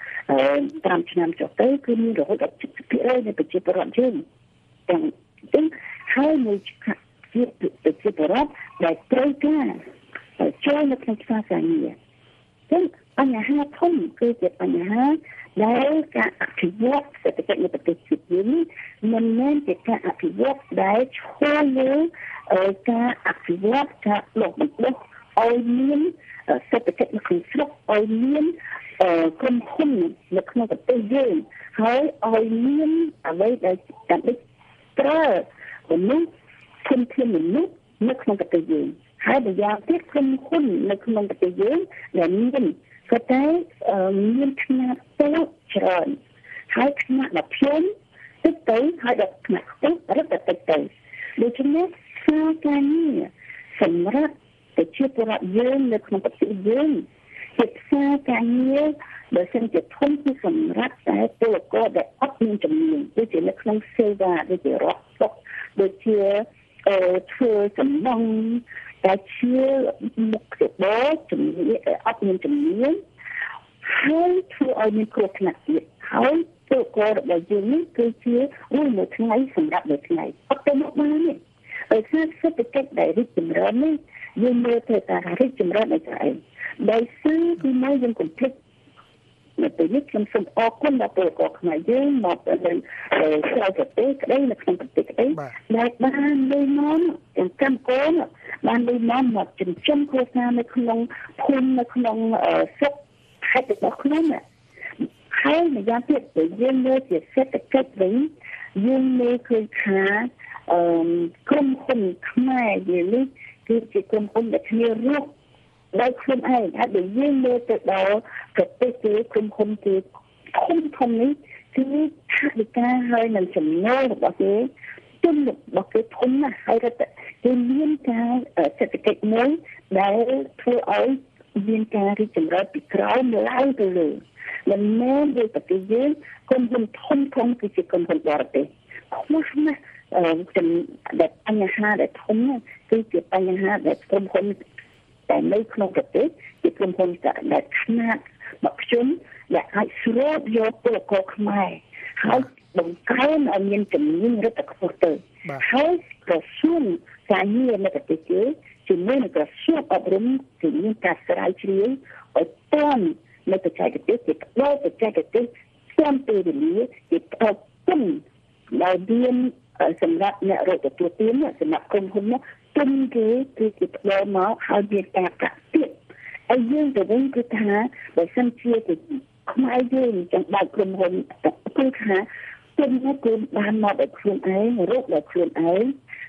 35ឆ្នាំចុះទៅគឺមានរហូតដល់ 70% នៃប្រជាពលរដ្ឋយើងទាំងហើយមួយជាប្រជាពលរដ្ឋដែលត្រូវការចូលនៅក្នុងផ្សារការងារចឹងបញ្ហាធំគឺជាបញ្ហាដែលការអភិវឌ្ឍសេដ្ឋកិច្ចនៅប្រទេសជាតិយើងមិនមែនជាការអភិវឌ្ឍដែលឈរលើការអភិវឌ្ឍការលុបបំពុះឲ្យមានសេដ្ឋកិច្ចនៅក្នុងស្រុកឲ្យមានក្រុមហ៊ុននៅក្នុងប្រទេសយើងហើយឲ្យមានអ្វីដែលដើម្បីប្រើមនុស្សធនធានមនុស្សនៅក្នុងប្រទេសយើងហើយម្យ៉ាងទៀតក្រុមហ៊ុននៅក្នុងប្រទេសយើងដែលមានក៏តែមានຂະຫນາດតូចច្រើនហើយຂະຫນາດដល់ភ្លាមតិចទៅហើយដល់ຂະຫນາດខ្ពស់រឹតតែតិចទៅដូច្នេះការងារសម្រាប់ប្រជាពលរដ្ឋយើងនៅក្នុងប្រទេសយើងជាផ្សារការងារដែលសិនជាធំគឺសម្រាប់តែពលករដែលអត់មានជំនាញដូចជានៅក្នុងសេវាដូចជារត់តុកដូចជាធ្វើសំណង់តែជាមុខរបរជំនាញអត់មានជំនាញហើយធ្វើឲ្យមានគ្រោះថ្នាក់ទៀតហើយពលកររបស់យើងនេះគឺជាមួយថ្ងៃសម្រាប់មួយថ្ងៃអត់ទៅមកបានទេដោយសារសេដ្ឋកិច្ចដែលរីកចម្រើននេះយើងមើលទៅថារីកចម្រើនឯកឯងដោយសារគឺមកយើងកុំភ្លេចនៅពេលនេះខ្ញុំសូមអរគុណដល់ពលករខ្មែរយើងមកទៅក្រៅប្រទេសក្តីនៅក្នុងប្រទេសក្តីដែលបានលុយមកទាំងកម្ពុជាបានលុយមកចិញ្ចឹមគ្រួសារនៅក្នុងភូមិនៅក្នុងស្រុកខេត្តរបស់ខ្លួនហើយម្យ៉ាងទៀតយើងមើលជាសេដ្ឋកិច្ចវិញយើងមើលឃើញថាក្រុមហ៊ុនខ្មែរយើងនេះគឺជាក្រុមហ៊ុនដែលគ្នារកដោយខ្លួនឯងហើយដែលយើងមើលទៅដល់ប្រទេសគេក្រុមហ៊ុនគេធំនេះគឺថាវិការហើយនឹងចំណូលរបស់គេទុនរបស់គេធំណាស់ហើយក៏គេមានការសេដ្ឋកិច្ចមួយដែលធ្វើឲ្យមានការរីកចម្រើនពីក្រោមឡើងទៅលើមិនមែនដូចប្រទេសយើងក្រុមហ៊ុនធំគឺជាក្រុមហ៊ុនបរទេសខ្វះណាស់ដែលបញ្ហាដែលធំគឺជាបញ្ហាដែលក្រុមហ៊ុនតែនៅក្នុងប្រទេសជាក្រុមហ៊ុនដែលខ្នាតមកខ្ញុំដែលអាចស្រូបយកពលករខ្មែរហើយបង្កើនឲ្យមានជំនាញរដ្ឋខ្ពស់ទៅហើយក្រសួងការងារនៅប្រទេសគេជាមួយនឹងក្រសួងអប់រំគឺមានការស្រាវជ្រាវឲ្យទាន់នៅបច្ចេកទេសជាផ្ដល់បច្ចេកទេសទាន់ពេលវេលាជាផ្ដល់ទុនដែលមានសម្រាប់អ្នករកទទួលទានសម្រាប់ក្រុមហ៊ុននោះទុនគឺជាផ្ដល់មកឲ្យមានការប្រាក់ទៀតហើយយើងទៅវិញគឺថាបើសិនជាខ្មែរយើងចង់បើកក្រុមហ៊ុនគឺថាទុននោះគឺបានមកដោយខ្លួនឯងរកដោយខ្លួនឯង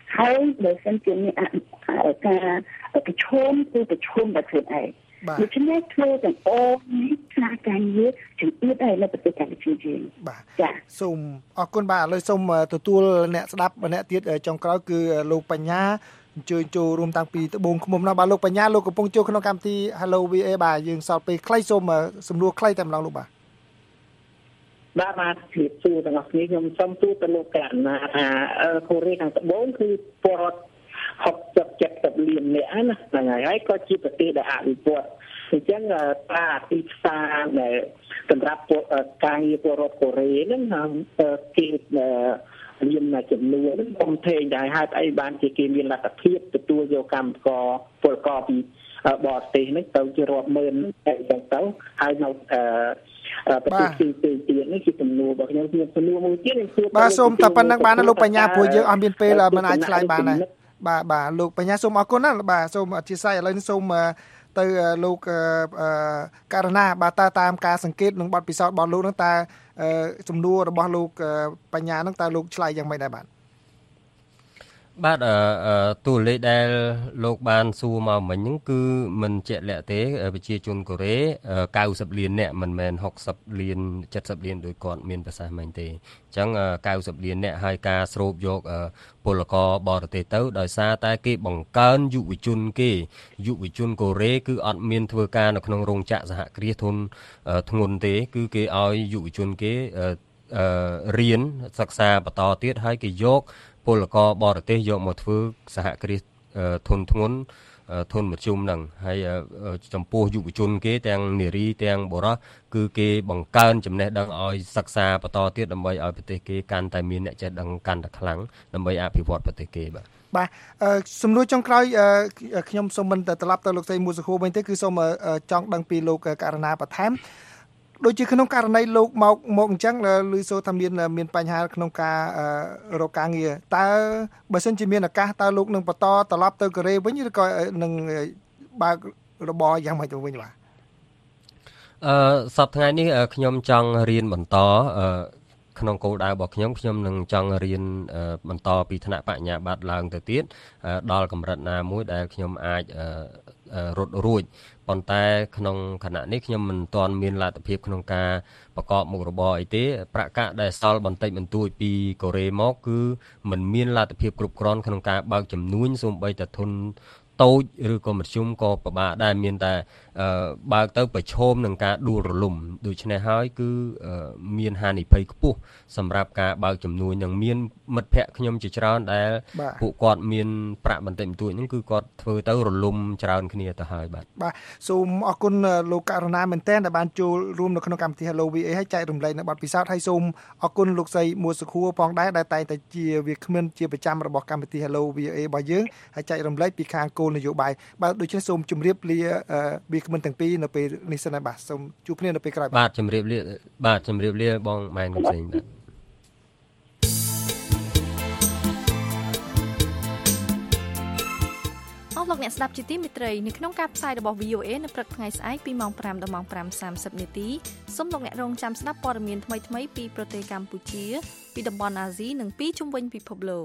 ហើយបើសិនជាមានការប្រឈមគឺប្រឈមតែខ្លួនឯងដូច្នេះធ្វើទាំងអស់នេះការការងារជំនឿដែរនៅប្រទេសកម្ពុជាយើងបាទចាសូមអរគុណបាទឥឡូវសូមទទួលអ្នកស្ដាប់ម្នាក់ទៀតចុងក្រោយគឺលោកបញ្ញាអញ្ជើញចូលរួមតាំងពីត្បូងឃ្មុំណាបាទលោកបញ្ញាលោកកំពុងចូលក្នុងកម្មវិធី Hello VA បាទយើងសល់ពេលខ្លីសូមសំណួរខ្លីតែម្ដងលោកបាទបាទជម្រាបសួរទាំងអស់គ្នាខ្ញុំសូមទូទៅលោកកណ្ណាថាកូរ៉េខាងត្បូងគឺពលរដ្ឋ60-70 លាននាក់ណាហ្នឹងហើយក៏ជាប្រទេសដែលអភិវឌ្ឍអញ្ចឹងតាទីផ្សារដែលសម្រាប់ការងារពលរដ្ឋកូរ៉េហ្នឹងគេមានចំនួនធំធេងដែរហេតុអីបានជាគេមានលទ្ធភាពទទួលយកកម្មករពលករពីបរទេសនេះទៅជារាប់ម៉ឺនអីចឹងទៅហើយនៅប្រទេសទីទៀតនេះជាចំនួនរបស់ខ្ញុំមានចំនួនមួយទៀតខ្ញុំបាទសូមតែប៉ុណ្្នឹងបានណាលោកបញ្ញាព្រោះយើងអត់មានពេលមិនអាចឆ្លើយបានដែរបាទលោកបញ្ញាសូមអរគុណណាបាទសូមអធិស្ឋានឥឡូវនេះសូមទៅលោកករណាបាទតាមការសង្កេតនិងបទពិសោធន៍របស់លោកនឹងតើសំណួររបស់លោកបញ្ញានឹងតើលោកឆ្លើយយ៉ាងម៉េចដែរបាទបាទតួលេខដែលលោកបានសួរមកមិញហ្នឹងគឺមិនជាក់លាក់ទេប្រជាជនកូរ៉េ90លាននាក់មិនមែន60លាន70លានដោយគាត់មានប្រសាសន៍មិញទេអញ្ចឹង90លាននាក់ហើយការស្រូបយកពលករបរទេសទៅដោយសារតែគេបង្កើនយុវជនកូរ៉េគឺអត់មានធ្វើការនៅក្នុងរោងចក្រសហគ្រាសធុនធ្ងន់ទេគឺគេឲ្យយុវជនគេរៀនសិក្សាបន្តទៀតហើយគេយកពលករបរទេសយកមកធ្វើសហគ្រាសធុនធ្ងន់ធុនមធ្យមហ្នឹងហើយចំពោះយុវជនគេទាំងនារីទាំងបុរសគឺគេបង្កើនចំណេះដឹងឲ្យសិក្សាបន្តទៀតដើម្បីឲ្យប្រទេសគេកាន់តែមានអ្នកចេះដឹងកាន់តែខ្លាំងដើម្បីអភិវឌ្ឍប្រទេសគេបាទសំណួរចុងក្រោយខ្ញុំសូមមិនត្រឡប់ទៅលោកស្រីមួយសខួរវិញទេគឺសូមចង់ដឹងពីលោកករណាបន្ថែមដូចជាក្នុងករណីលោកមកអញ្ចឹងឮសូរថាមានបញ្ហាក្នុងការរកការងារតើបើសិនជាមានឱកាសតើលោកនឹងបន្តត្រឡប់ទៅកូរ៉េវិញឬក៏នឹងបើករបរយ៉ាងម៉េចទៅវិញបាទសប្តាហ៍ថ្ងៃនេះខ្ញុំចង់រៀនបន្តក្នុងគោលដៅរបស់ខ្ញុំនឹងចង់រៀនបន្តពីថ្នាក់បញ្ញាបត្រឡើងទៅទៀតដល់កម្រិតណាមួយដែលខ្ញុំអាចរត់រួចប៉ុន្តែក្នុងខណៈនេះខ្ញុំមិនទាន់មានលទ្ធភាពក្នុងការប្រកបមុខរបរអីទេប្រាក់កាក់ដែលសល់បន្តិចបន្តួចពីកូរ៉េមកគឺមិនមានលទ្ធភាពគ្រប់គ្រាន់ក្នុងការបើកចំនួនសូម្បីតែធនតូចឬក៏មធ្យមក៏ពិបាកដែរមានតែបើកទៅប្រឈមនឹងការដួលរលំដូច្នេះហើយគឺមានហានិភ័យខ្ពស់សម្រាប់ការបើកចំនួននឹងមានមិត្តភ័ក្តិខ្ញុំជាច្រើនដែលពួកគាត់មានប្រាក់បន្តិចបន្តួចហ្នឹងគឺគាត់ធ្វើទៅរលំច្រើនគ្នាទៅហើយបាទសូមអរគុណលោកករណាមែនទែនដែលបានចូលរួមនៅក្នុងកម្មវិធី Hello VA ហើយចែករំលែកនៅបទពិសោធន៍ហើយសូមអរគុណលោកស្រីមួសុខួរផងដែរដែលតែងតែជាវាគ្មិនជាប្រចាំរបស់កម្មវិធី Hello VA របស់យើងហើយចែករំលែកពីខាងគោលនយោបាយបាទដូច្នេះសូមជម្រាបលាវាគ្មិនទាំងពីរនៅពេលនេះសិនបាទសូមជួបគ្នានៅពេលក្រោយបាទជម្រាបលាបងម៉ែនកំសែងបាទលោកអ្នកស្ដាប់ជាទីមេត្រីនៅក្នុងការផ្សាយរបស់ VOA នៅព្រឹកថ្ងៃស្អែកពីម៉ោង 5 ដល់ម៉ោង 5:30 នាទីសូមលោកអ្នករងចាំស្ដាប់ព័ត៌មានថ្មីៗពីប្រទេសកម្ពុជាពីតំបន់អាស៊ីនិងពីជុំវិញពិភពលោក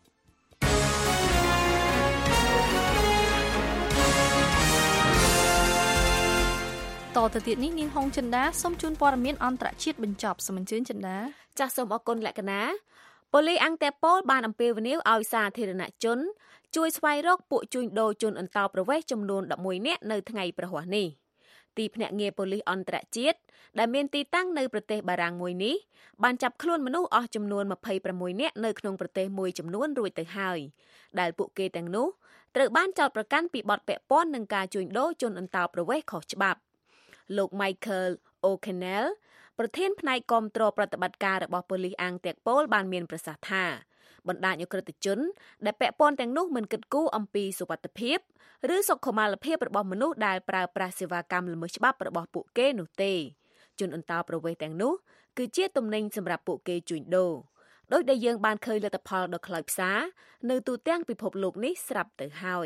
តទៅទៀតនេះនាងហុងចិន្តាសូមជូនព័ត៌មានអន្តរជាតិបញ្ចប់សូមអញ្ជើញចិន្តាចាសសូមអរគុណលក្ខណាប៉ូលីសអង្គតេប៉ូលបានអំពាវនាវឲ្យសាធារណជនជួយស្វែងរកពួកជួញដូរជនអន្តោប្រវេសន៍ចំនួន11នាក់នៅថ្ងៃប្រហ័សនេះទីភ្នាក់ងារប៉ូលីសអន្តរជាតិដែលមានទីតាំងនៅប្រទេសបារាំងមួយនេះបានចាប់ខ្លួនមនុស្សអស់ចំនួន26នាក់នៅក្នុងប្រទេសមួយចំនួនរួចទៅហើយដែលពួកគេទាំងនោះត្រូវបានចោទប្រកាន់ពីបទពាក់ព័ន្ធនឹងការជួញដូរជនអន្តោប្រវេសន៍ខុសច្បាប់លោក Michael O'Connell ប្រធានផ្នែកគាំទ្រប្រតិបត្តិការរបស់ប៉ូលីសអង្គតេប៉ូលបានមានប្រសាសន៍ថាបណ្ដាញអក្រិតជនដែលពាក់ព័ន្ធទាំងនោះមិនគិតគូរអំពីសុវត្ថិភាពឬសុខុមាលភាពរបស់មនុស្សដែលប្រើប្រាស់សេវាកម្មល្មើសច្បាប់របស់ពួកគេនោះទេជនអន្តោប្រវេសន៍ទាំងនោះគឺជាទំនិញសម្រាប់ពួកគេជួញដូរដោយដែលយើងបានឃើញលទ្ធផលដ៏ខ្លោចផ្សានៅទូទាំងពិភពលោកនេះស្រាប់ទៅហើយ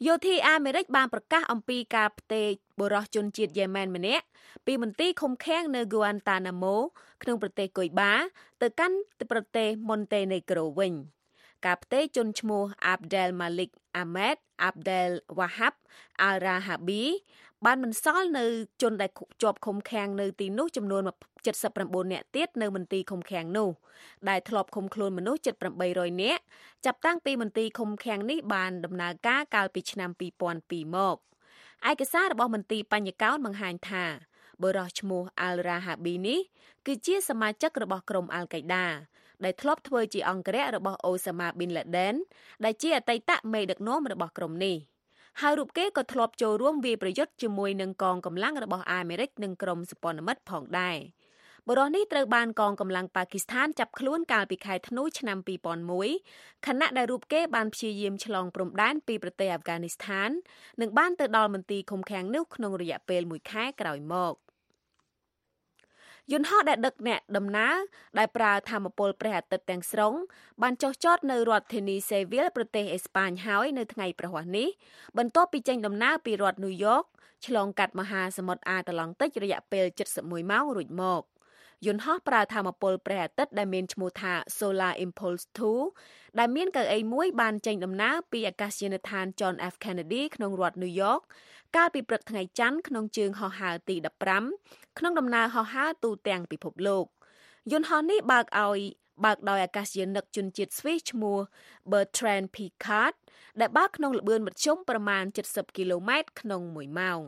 យោធាអាមេរិកបានប្រកាសអំពីការផ្ទេរបរិសុទ្ធជនជាតិយេម៉ែនម្នាក់ពីមន្ទីរឃុំឃាំងនៅ Guantanamo ក្នុងប្រទេសគុយបាទៅកាន់ប្រទេស Montenegro វិញការផ្ទេរជនឈ្មោះ Abdel Malik Ahmed Abdel Wahab Al-Rahabi បានបន្សល់នៅជនដែលជាប់ឃុំឃាំងនៅទីនោះចំនួន79នាក់ទៀតនៅមន្ទីរឃុំឃាំងនោះដែលធ្លាប់ឃុំខ្លួនមនុស្សជិត800នាក់ចាប់តាំងពីមន្ទីរឃុំឃាំងនេះបានដំណើរការកាលពីឆ្នាំ2002មកឯកសាររបស់មន្ទីរបញ្ញកោណបង្ហាញថាបុរសឈ្មោះ Al-Rahabi នេះគឺជាសមាជិករបស់ក្រុម Al-Qaeda ដែលធ្លាប់ធ្វើជាអង្គរៈរបស់ Osama bin Laden ដែលជាអតីតមេដឹកនាំរបស់ក្រុមនេះហើយរូបគេក៏ធ្លាប់ចូលរួមវាយប្រយុទ្ធជាមួយនឹងកងកម្លាំងរបស់អាមេរិកនិងក្រុមសម្ព័ន្ធមិត្តផងដែរបុរសនេះត្រូវបានកងកម្លាំងប៉ាគីស្ថានចាប់ខ្លួនកាលពីខែធ្នូឆ្នាំ2001ខណៈដែលរូបគេបានព្យាយាមឆ្លងព្រំដែនពីប្រទេសអាហ្វហ្គានីស្ថាននិងបានទៅដល់មន្ទីរឃុំឃាំងនោះក្នុងរយៈពេល1ខែក្រោយមកយន្តហោះដែលដឹកអ្នកដំណើរដែលប្រើថាមពលព្រះអាទិត្យទាំងស្រុងបានចុះចតនៅរដ្ឋធានីសេវីលប្រទេសអេស្ប៉ាញហើយនៅថ្ងៃប្រហ័សនេះបន្ទាប់ពីចេញដំណើរពីរដ្ឋញូវយ៉កឆ្លងកាត់មហាសមុទ្រអាត្លង់តិករយៈពេល71ម៉ោងរួចមកយន្តហោះប្រើថាមពលព្រះអាទិត្យដែលមានឈ្មោះថា Solar Impulse 2 ដែលមានកៅអីមួយបានចេញដំណើរពីអាកាសយានដ្ឋាន John F Kennedy ក្នុងរដ្ឋញូវយ៉កកាលពីព្រឹកថ្ងៃច័ន្ទក្នុងជើងហោះហើរទី15ក្នុងដំណើរហោះហើរទូទាំងពិភពលោកយន្តហោះនេះបើកដោយអាកាសយានិកជនជាតិស្វីសឈ្មោះ Bertrand Piccard ដែលបើកក្នុងល្បឿនមធ្យមប្រមាណ70គីឡូម៉ែត្រក្នុង1ម៉ោង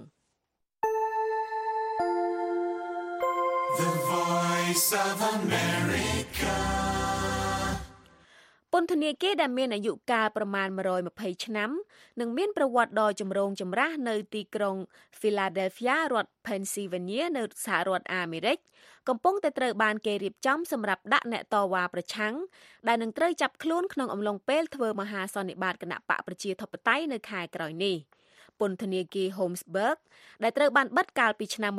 The Voice of America ពន្ធនាគារដែលមានអាយុកាលប្រមាណ120ឆ្នាំនិងមានប្រវត្តិដ៏ចម្រូងចម្រាសនៅទីក្រុង Philadelphia រដ្ឋ Pennsylvania នៅសហរដ្ឋអាមេរិកកំពុងតែត្រូវបានគេរៀបចំសម្រាប់ដាក់អ្នកតវ៉ាប្រឆាំងដែលនឹងត្រូវចាប់ខ្លួនក្នុងអំឡុងពេលធ្វើមហាសន្និបាតគណបកប្រជាធិបតេយ្យនៅខែក្រោយនេះពន្ធនាគារ Holmesburg ដែលត្រូវបានបិទកាលពីឆ្នាំ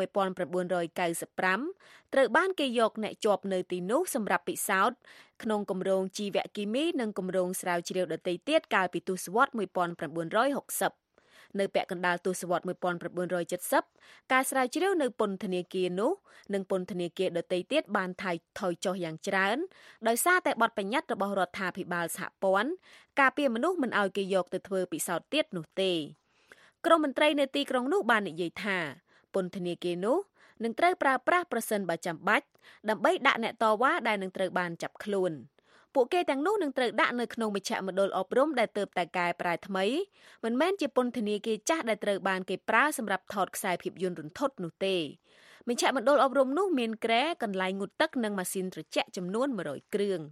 1995ត្រូវបានគេយកអ្នកជាប់នៅទីនោះសម្រាប់ពិសោធន៍ក្នុងគម្រោងជីវគីមីនិងគម្រោងស្រាវជ្រាវដទៃទៀតកាលពីទសវត្សរ៍1960នៅពាក់កណ្ដាលទសវត្សរ៍1970ការស្រាវជ្រាវនៅពន្ធនាគារនោះនិងពន្ធនាគារដទៃទៀតបានថយចុះយ៉ាងច្រើនដោយសារតែបទបញ្ញត្តិរបស់រដ្ឋាភិបាលសហព័ន្ធការពារមនុស្សមិនឲ្យគេយកទៅធ្វើពិសោធន៍ទៀតនោះទេក្រមមន្ត្រីនៅទីក្រុងនោះបាននិយាយថាពន្ធនាគារនោះនឹងត្រូវប្រើប្រាស់ប្រសិនបើចាំបាច់ដើម្បីដាក់អ្នកតវ៉ាដែលនឹងត្រូវបានចាប់ខ្លួនពួកគេទាំងនោះនឹងត្រូវដាក់នៅក្នុងមជ្ឈមណ្ឌលអប់រំដែលទើបតែកែប្រែថ្មីមិនមែនជាពន្ធនាគារចាស់ដែលត្រូវបានគេប្រើសម្រាប់ថតខ្សែភាពយន្តរន្ធត់នោះទេមជ្ឈមណ្ឌលអប់រំនោះមានគ្រែកន្លែងងូតទឹកនិងម៉ាស៊ីនត្រជាក់ចំនួន100គ្រឿង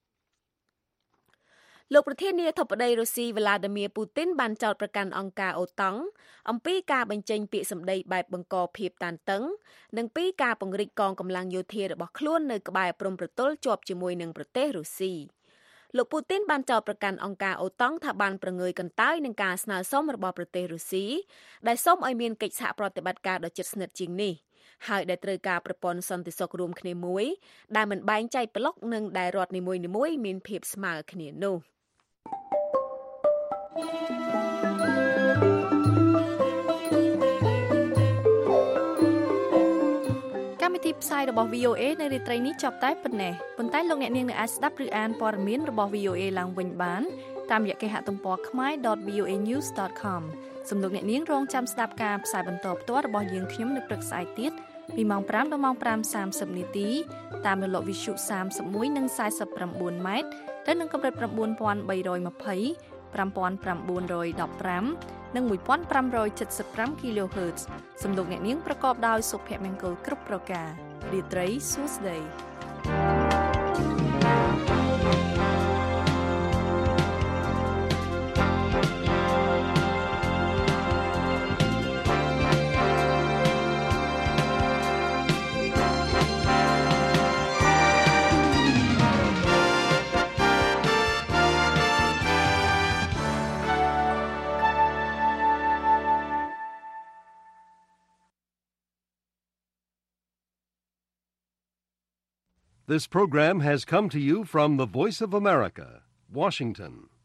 លោកប្រធានាធិបតីរុស្ស៊ី Vladimir Putin បានចោទប្រកាន់អង្គការអូតង់អំពីការបញ្ចេញពាក្យសម្ដីបែបបង្កភាពតានតឹងនិងពីការពង្រីកកងកម្លាំងយោធារបស់ខ្លួននៅក្បែរព្រំប្រទល់ជាប់ជាមួយនឹងប្រទេសរុស្ស៊ីលោក Putin បានចោទប្រកាន់អង្គការអូតង់ថាបានប្រងើយកន្តើយនឹងការស្នើសុំរបស់ប្រទេសរុស្ស៊ីដែលសូមឲ្យមានកិច្ចសហប្រតិបត្តិការដ៏ជិតស្និទ្ធជាងនេះហើយដែលត្រូវការប្រព័ន្ធសន្តិសុខរួមគ្នាមួយដែលមិនបែងចែកប្លុកនិងដែលរដ្ឋនីមួយៗមានភាពស្មើគ្នានោះកម្មវិធីផ្សាយរបស់ VOA នៅរាត្រីនេះចប់តែប៉ុណ្ណេះប៉ុន្តែលោកអ្នកនាងនៅអាចស្ដាប់ឬអានព័ត៌មានរបស់ VOA ឡើងវិញបានតាមរយៈគេហទំព័រ khmer.voanews.com សូមលោកអ្នកនាងរងចាំស្ដាប់ការផ្សាយបន្តផ្ទាល់របស់យើងខ្ញុំនៅព្រឹកស្អែកទៀតពីម៉ោង 5 ដល់ម៉ោង 5:30 នាទីតាមរលកវិទ្យុ 31 និង 49 ម៉ែត្រទៅនឹងកម្រិត 9320 5915 និង 1575 kHz សំឡេងអ្នកនាងប្រកបដោយសុភមង្គលគ្រប់ប្រការរាត្រីសួស្តី This program has come to you from the Voice of America, Washington.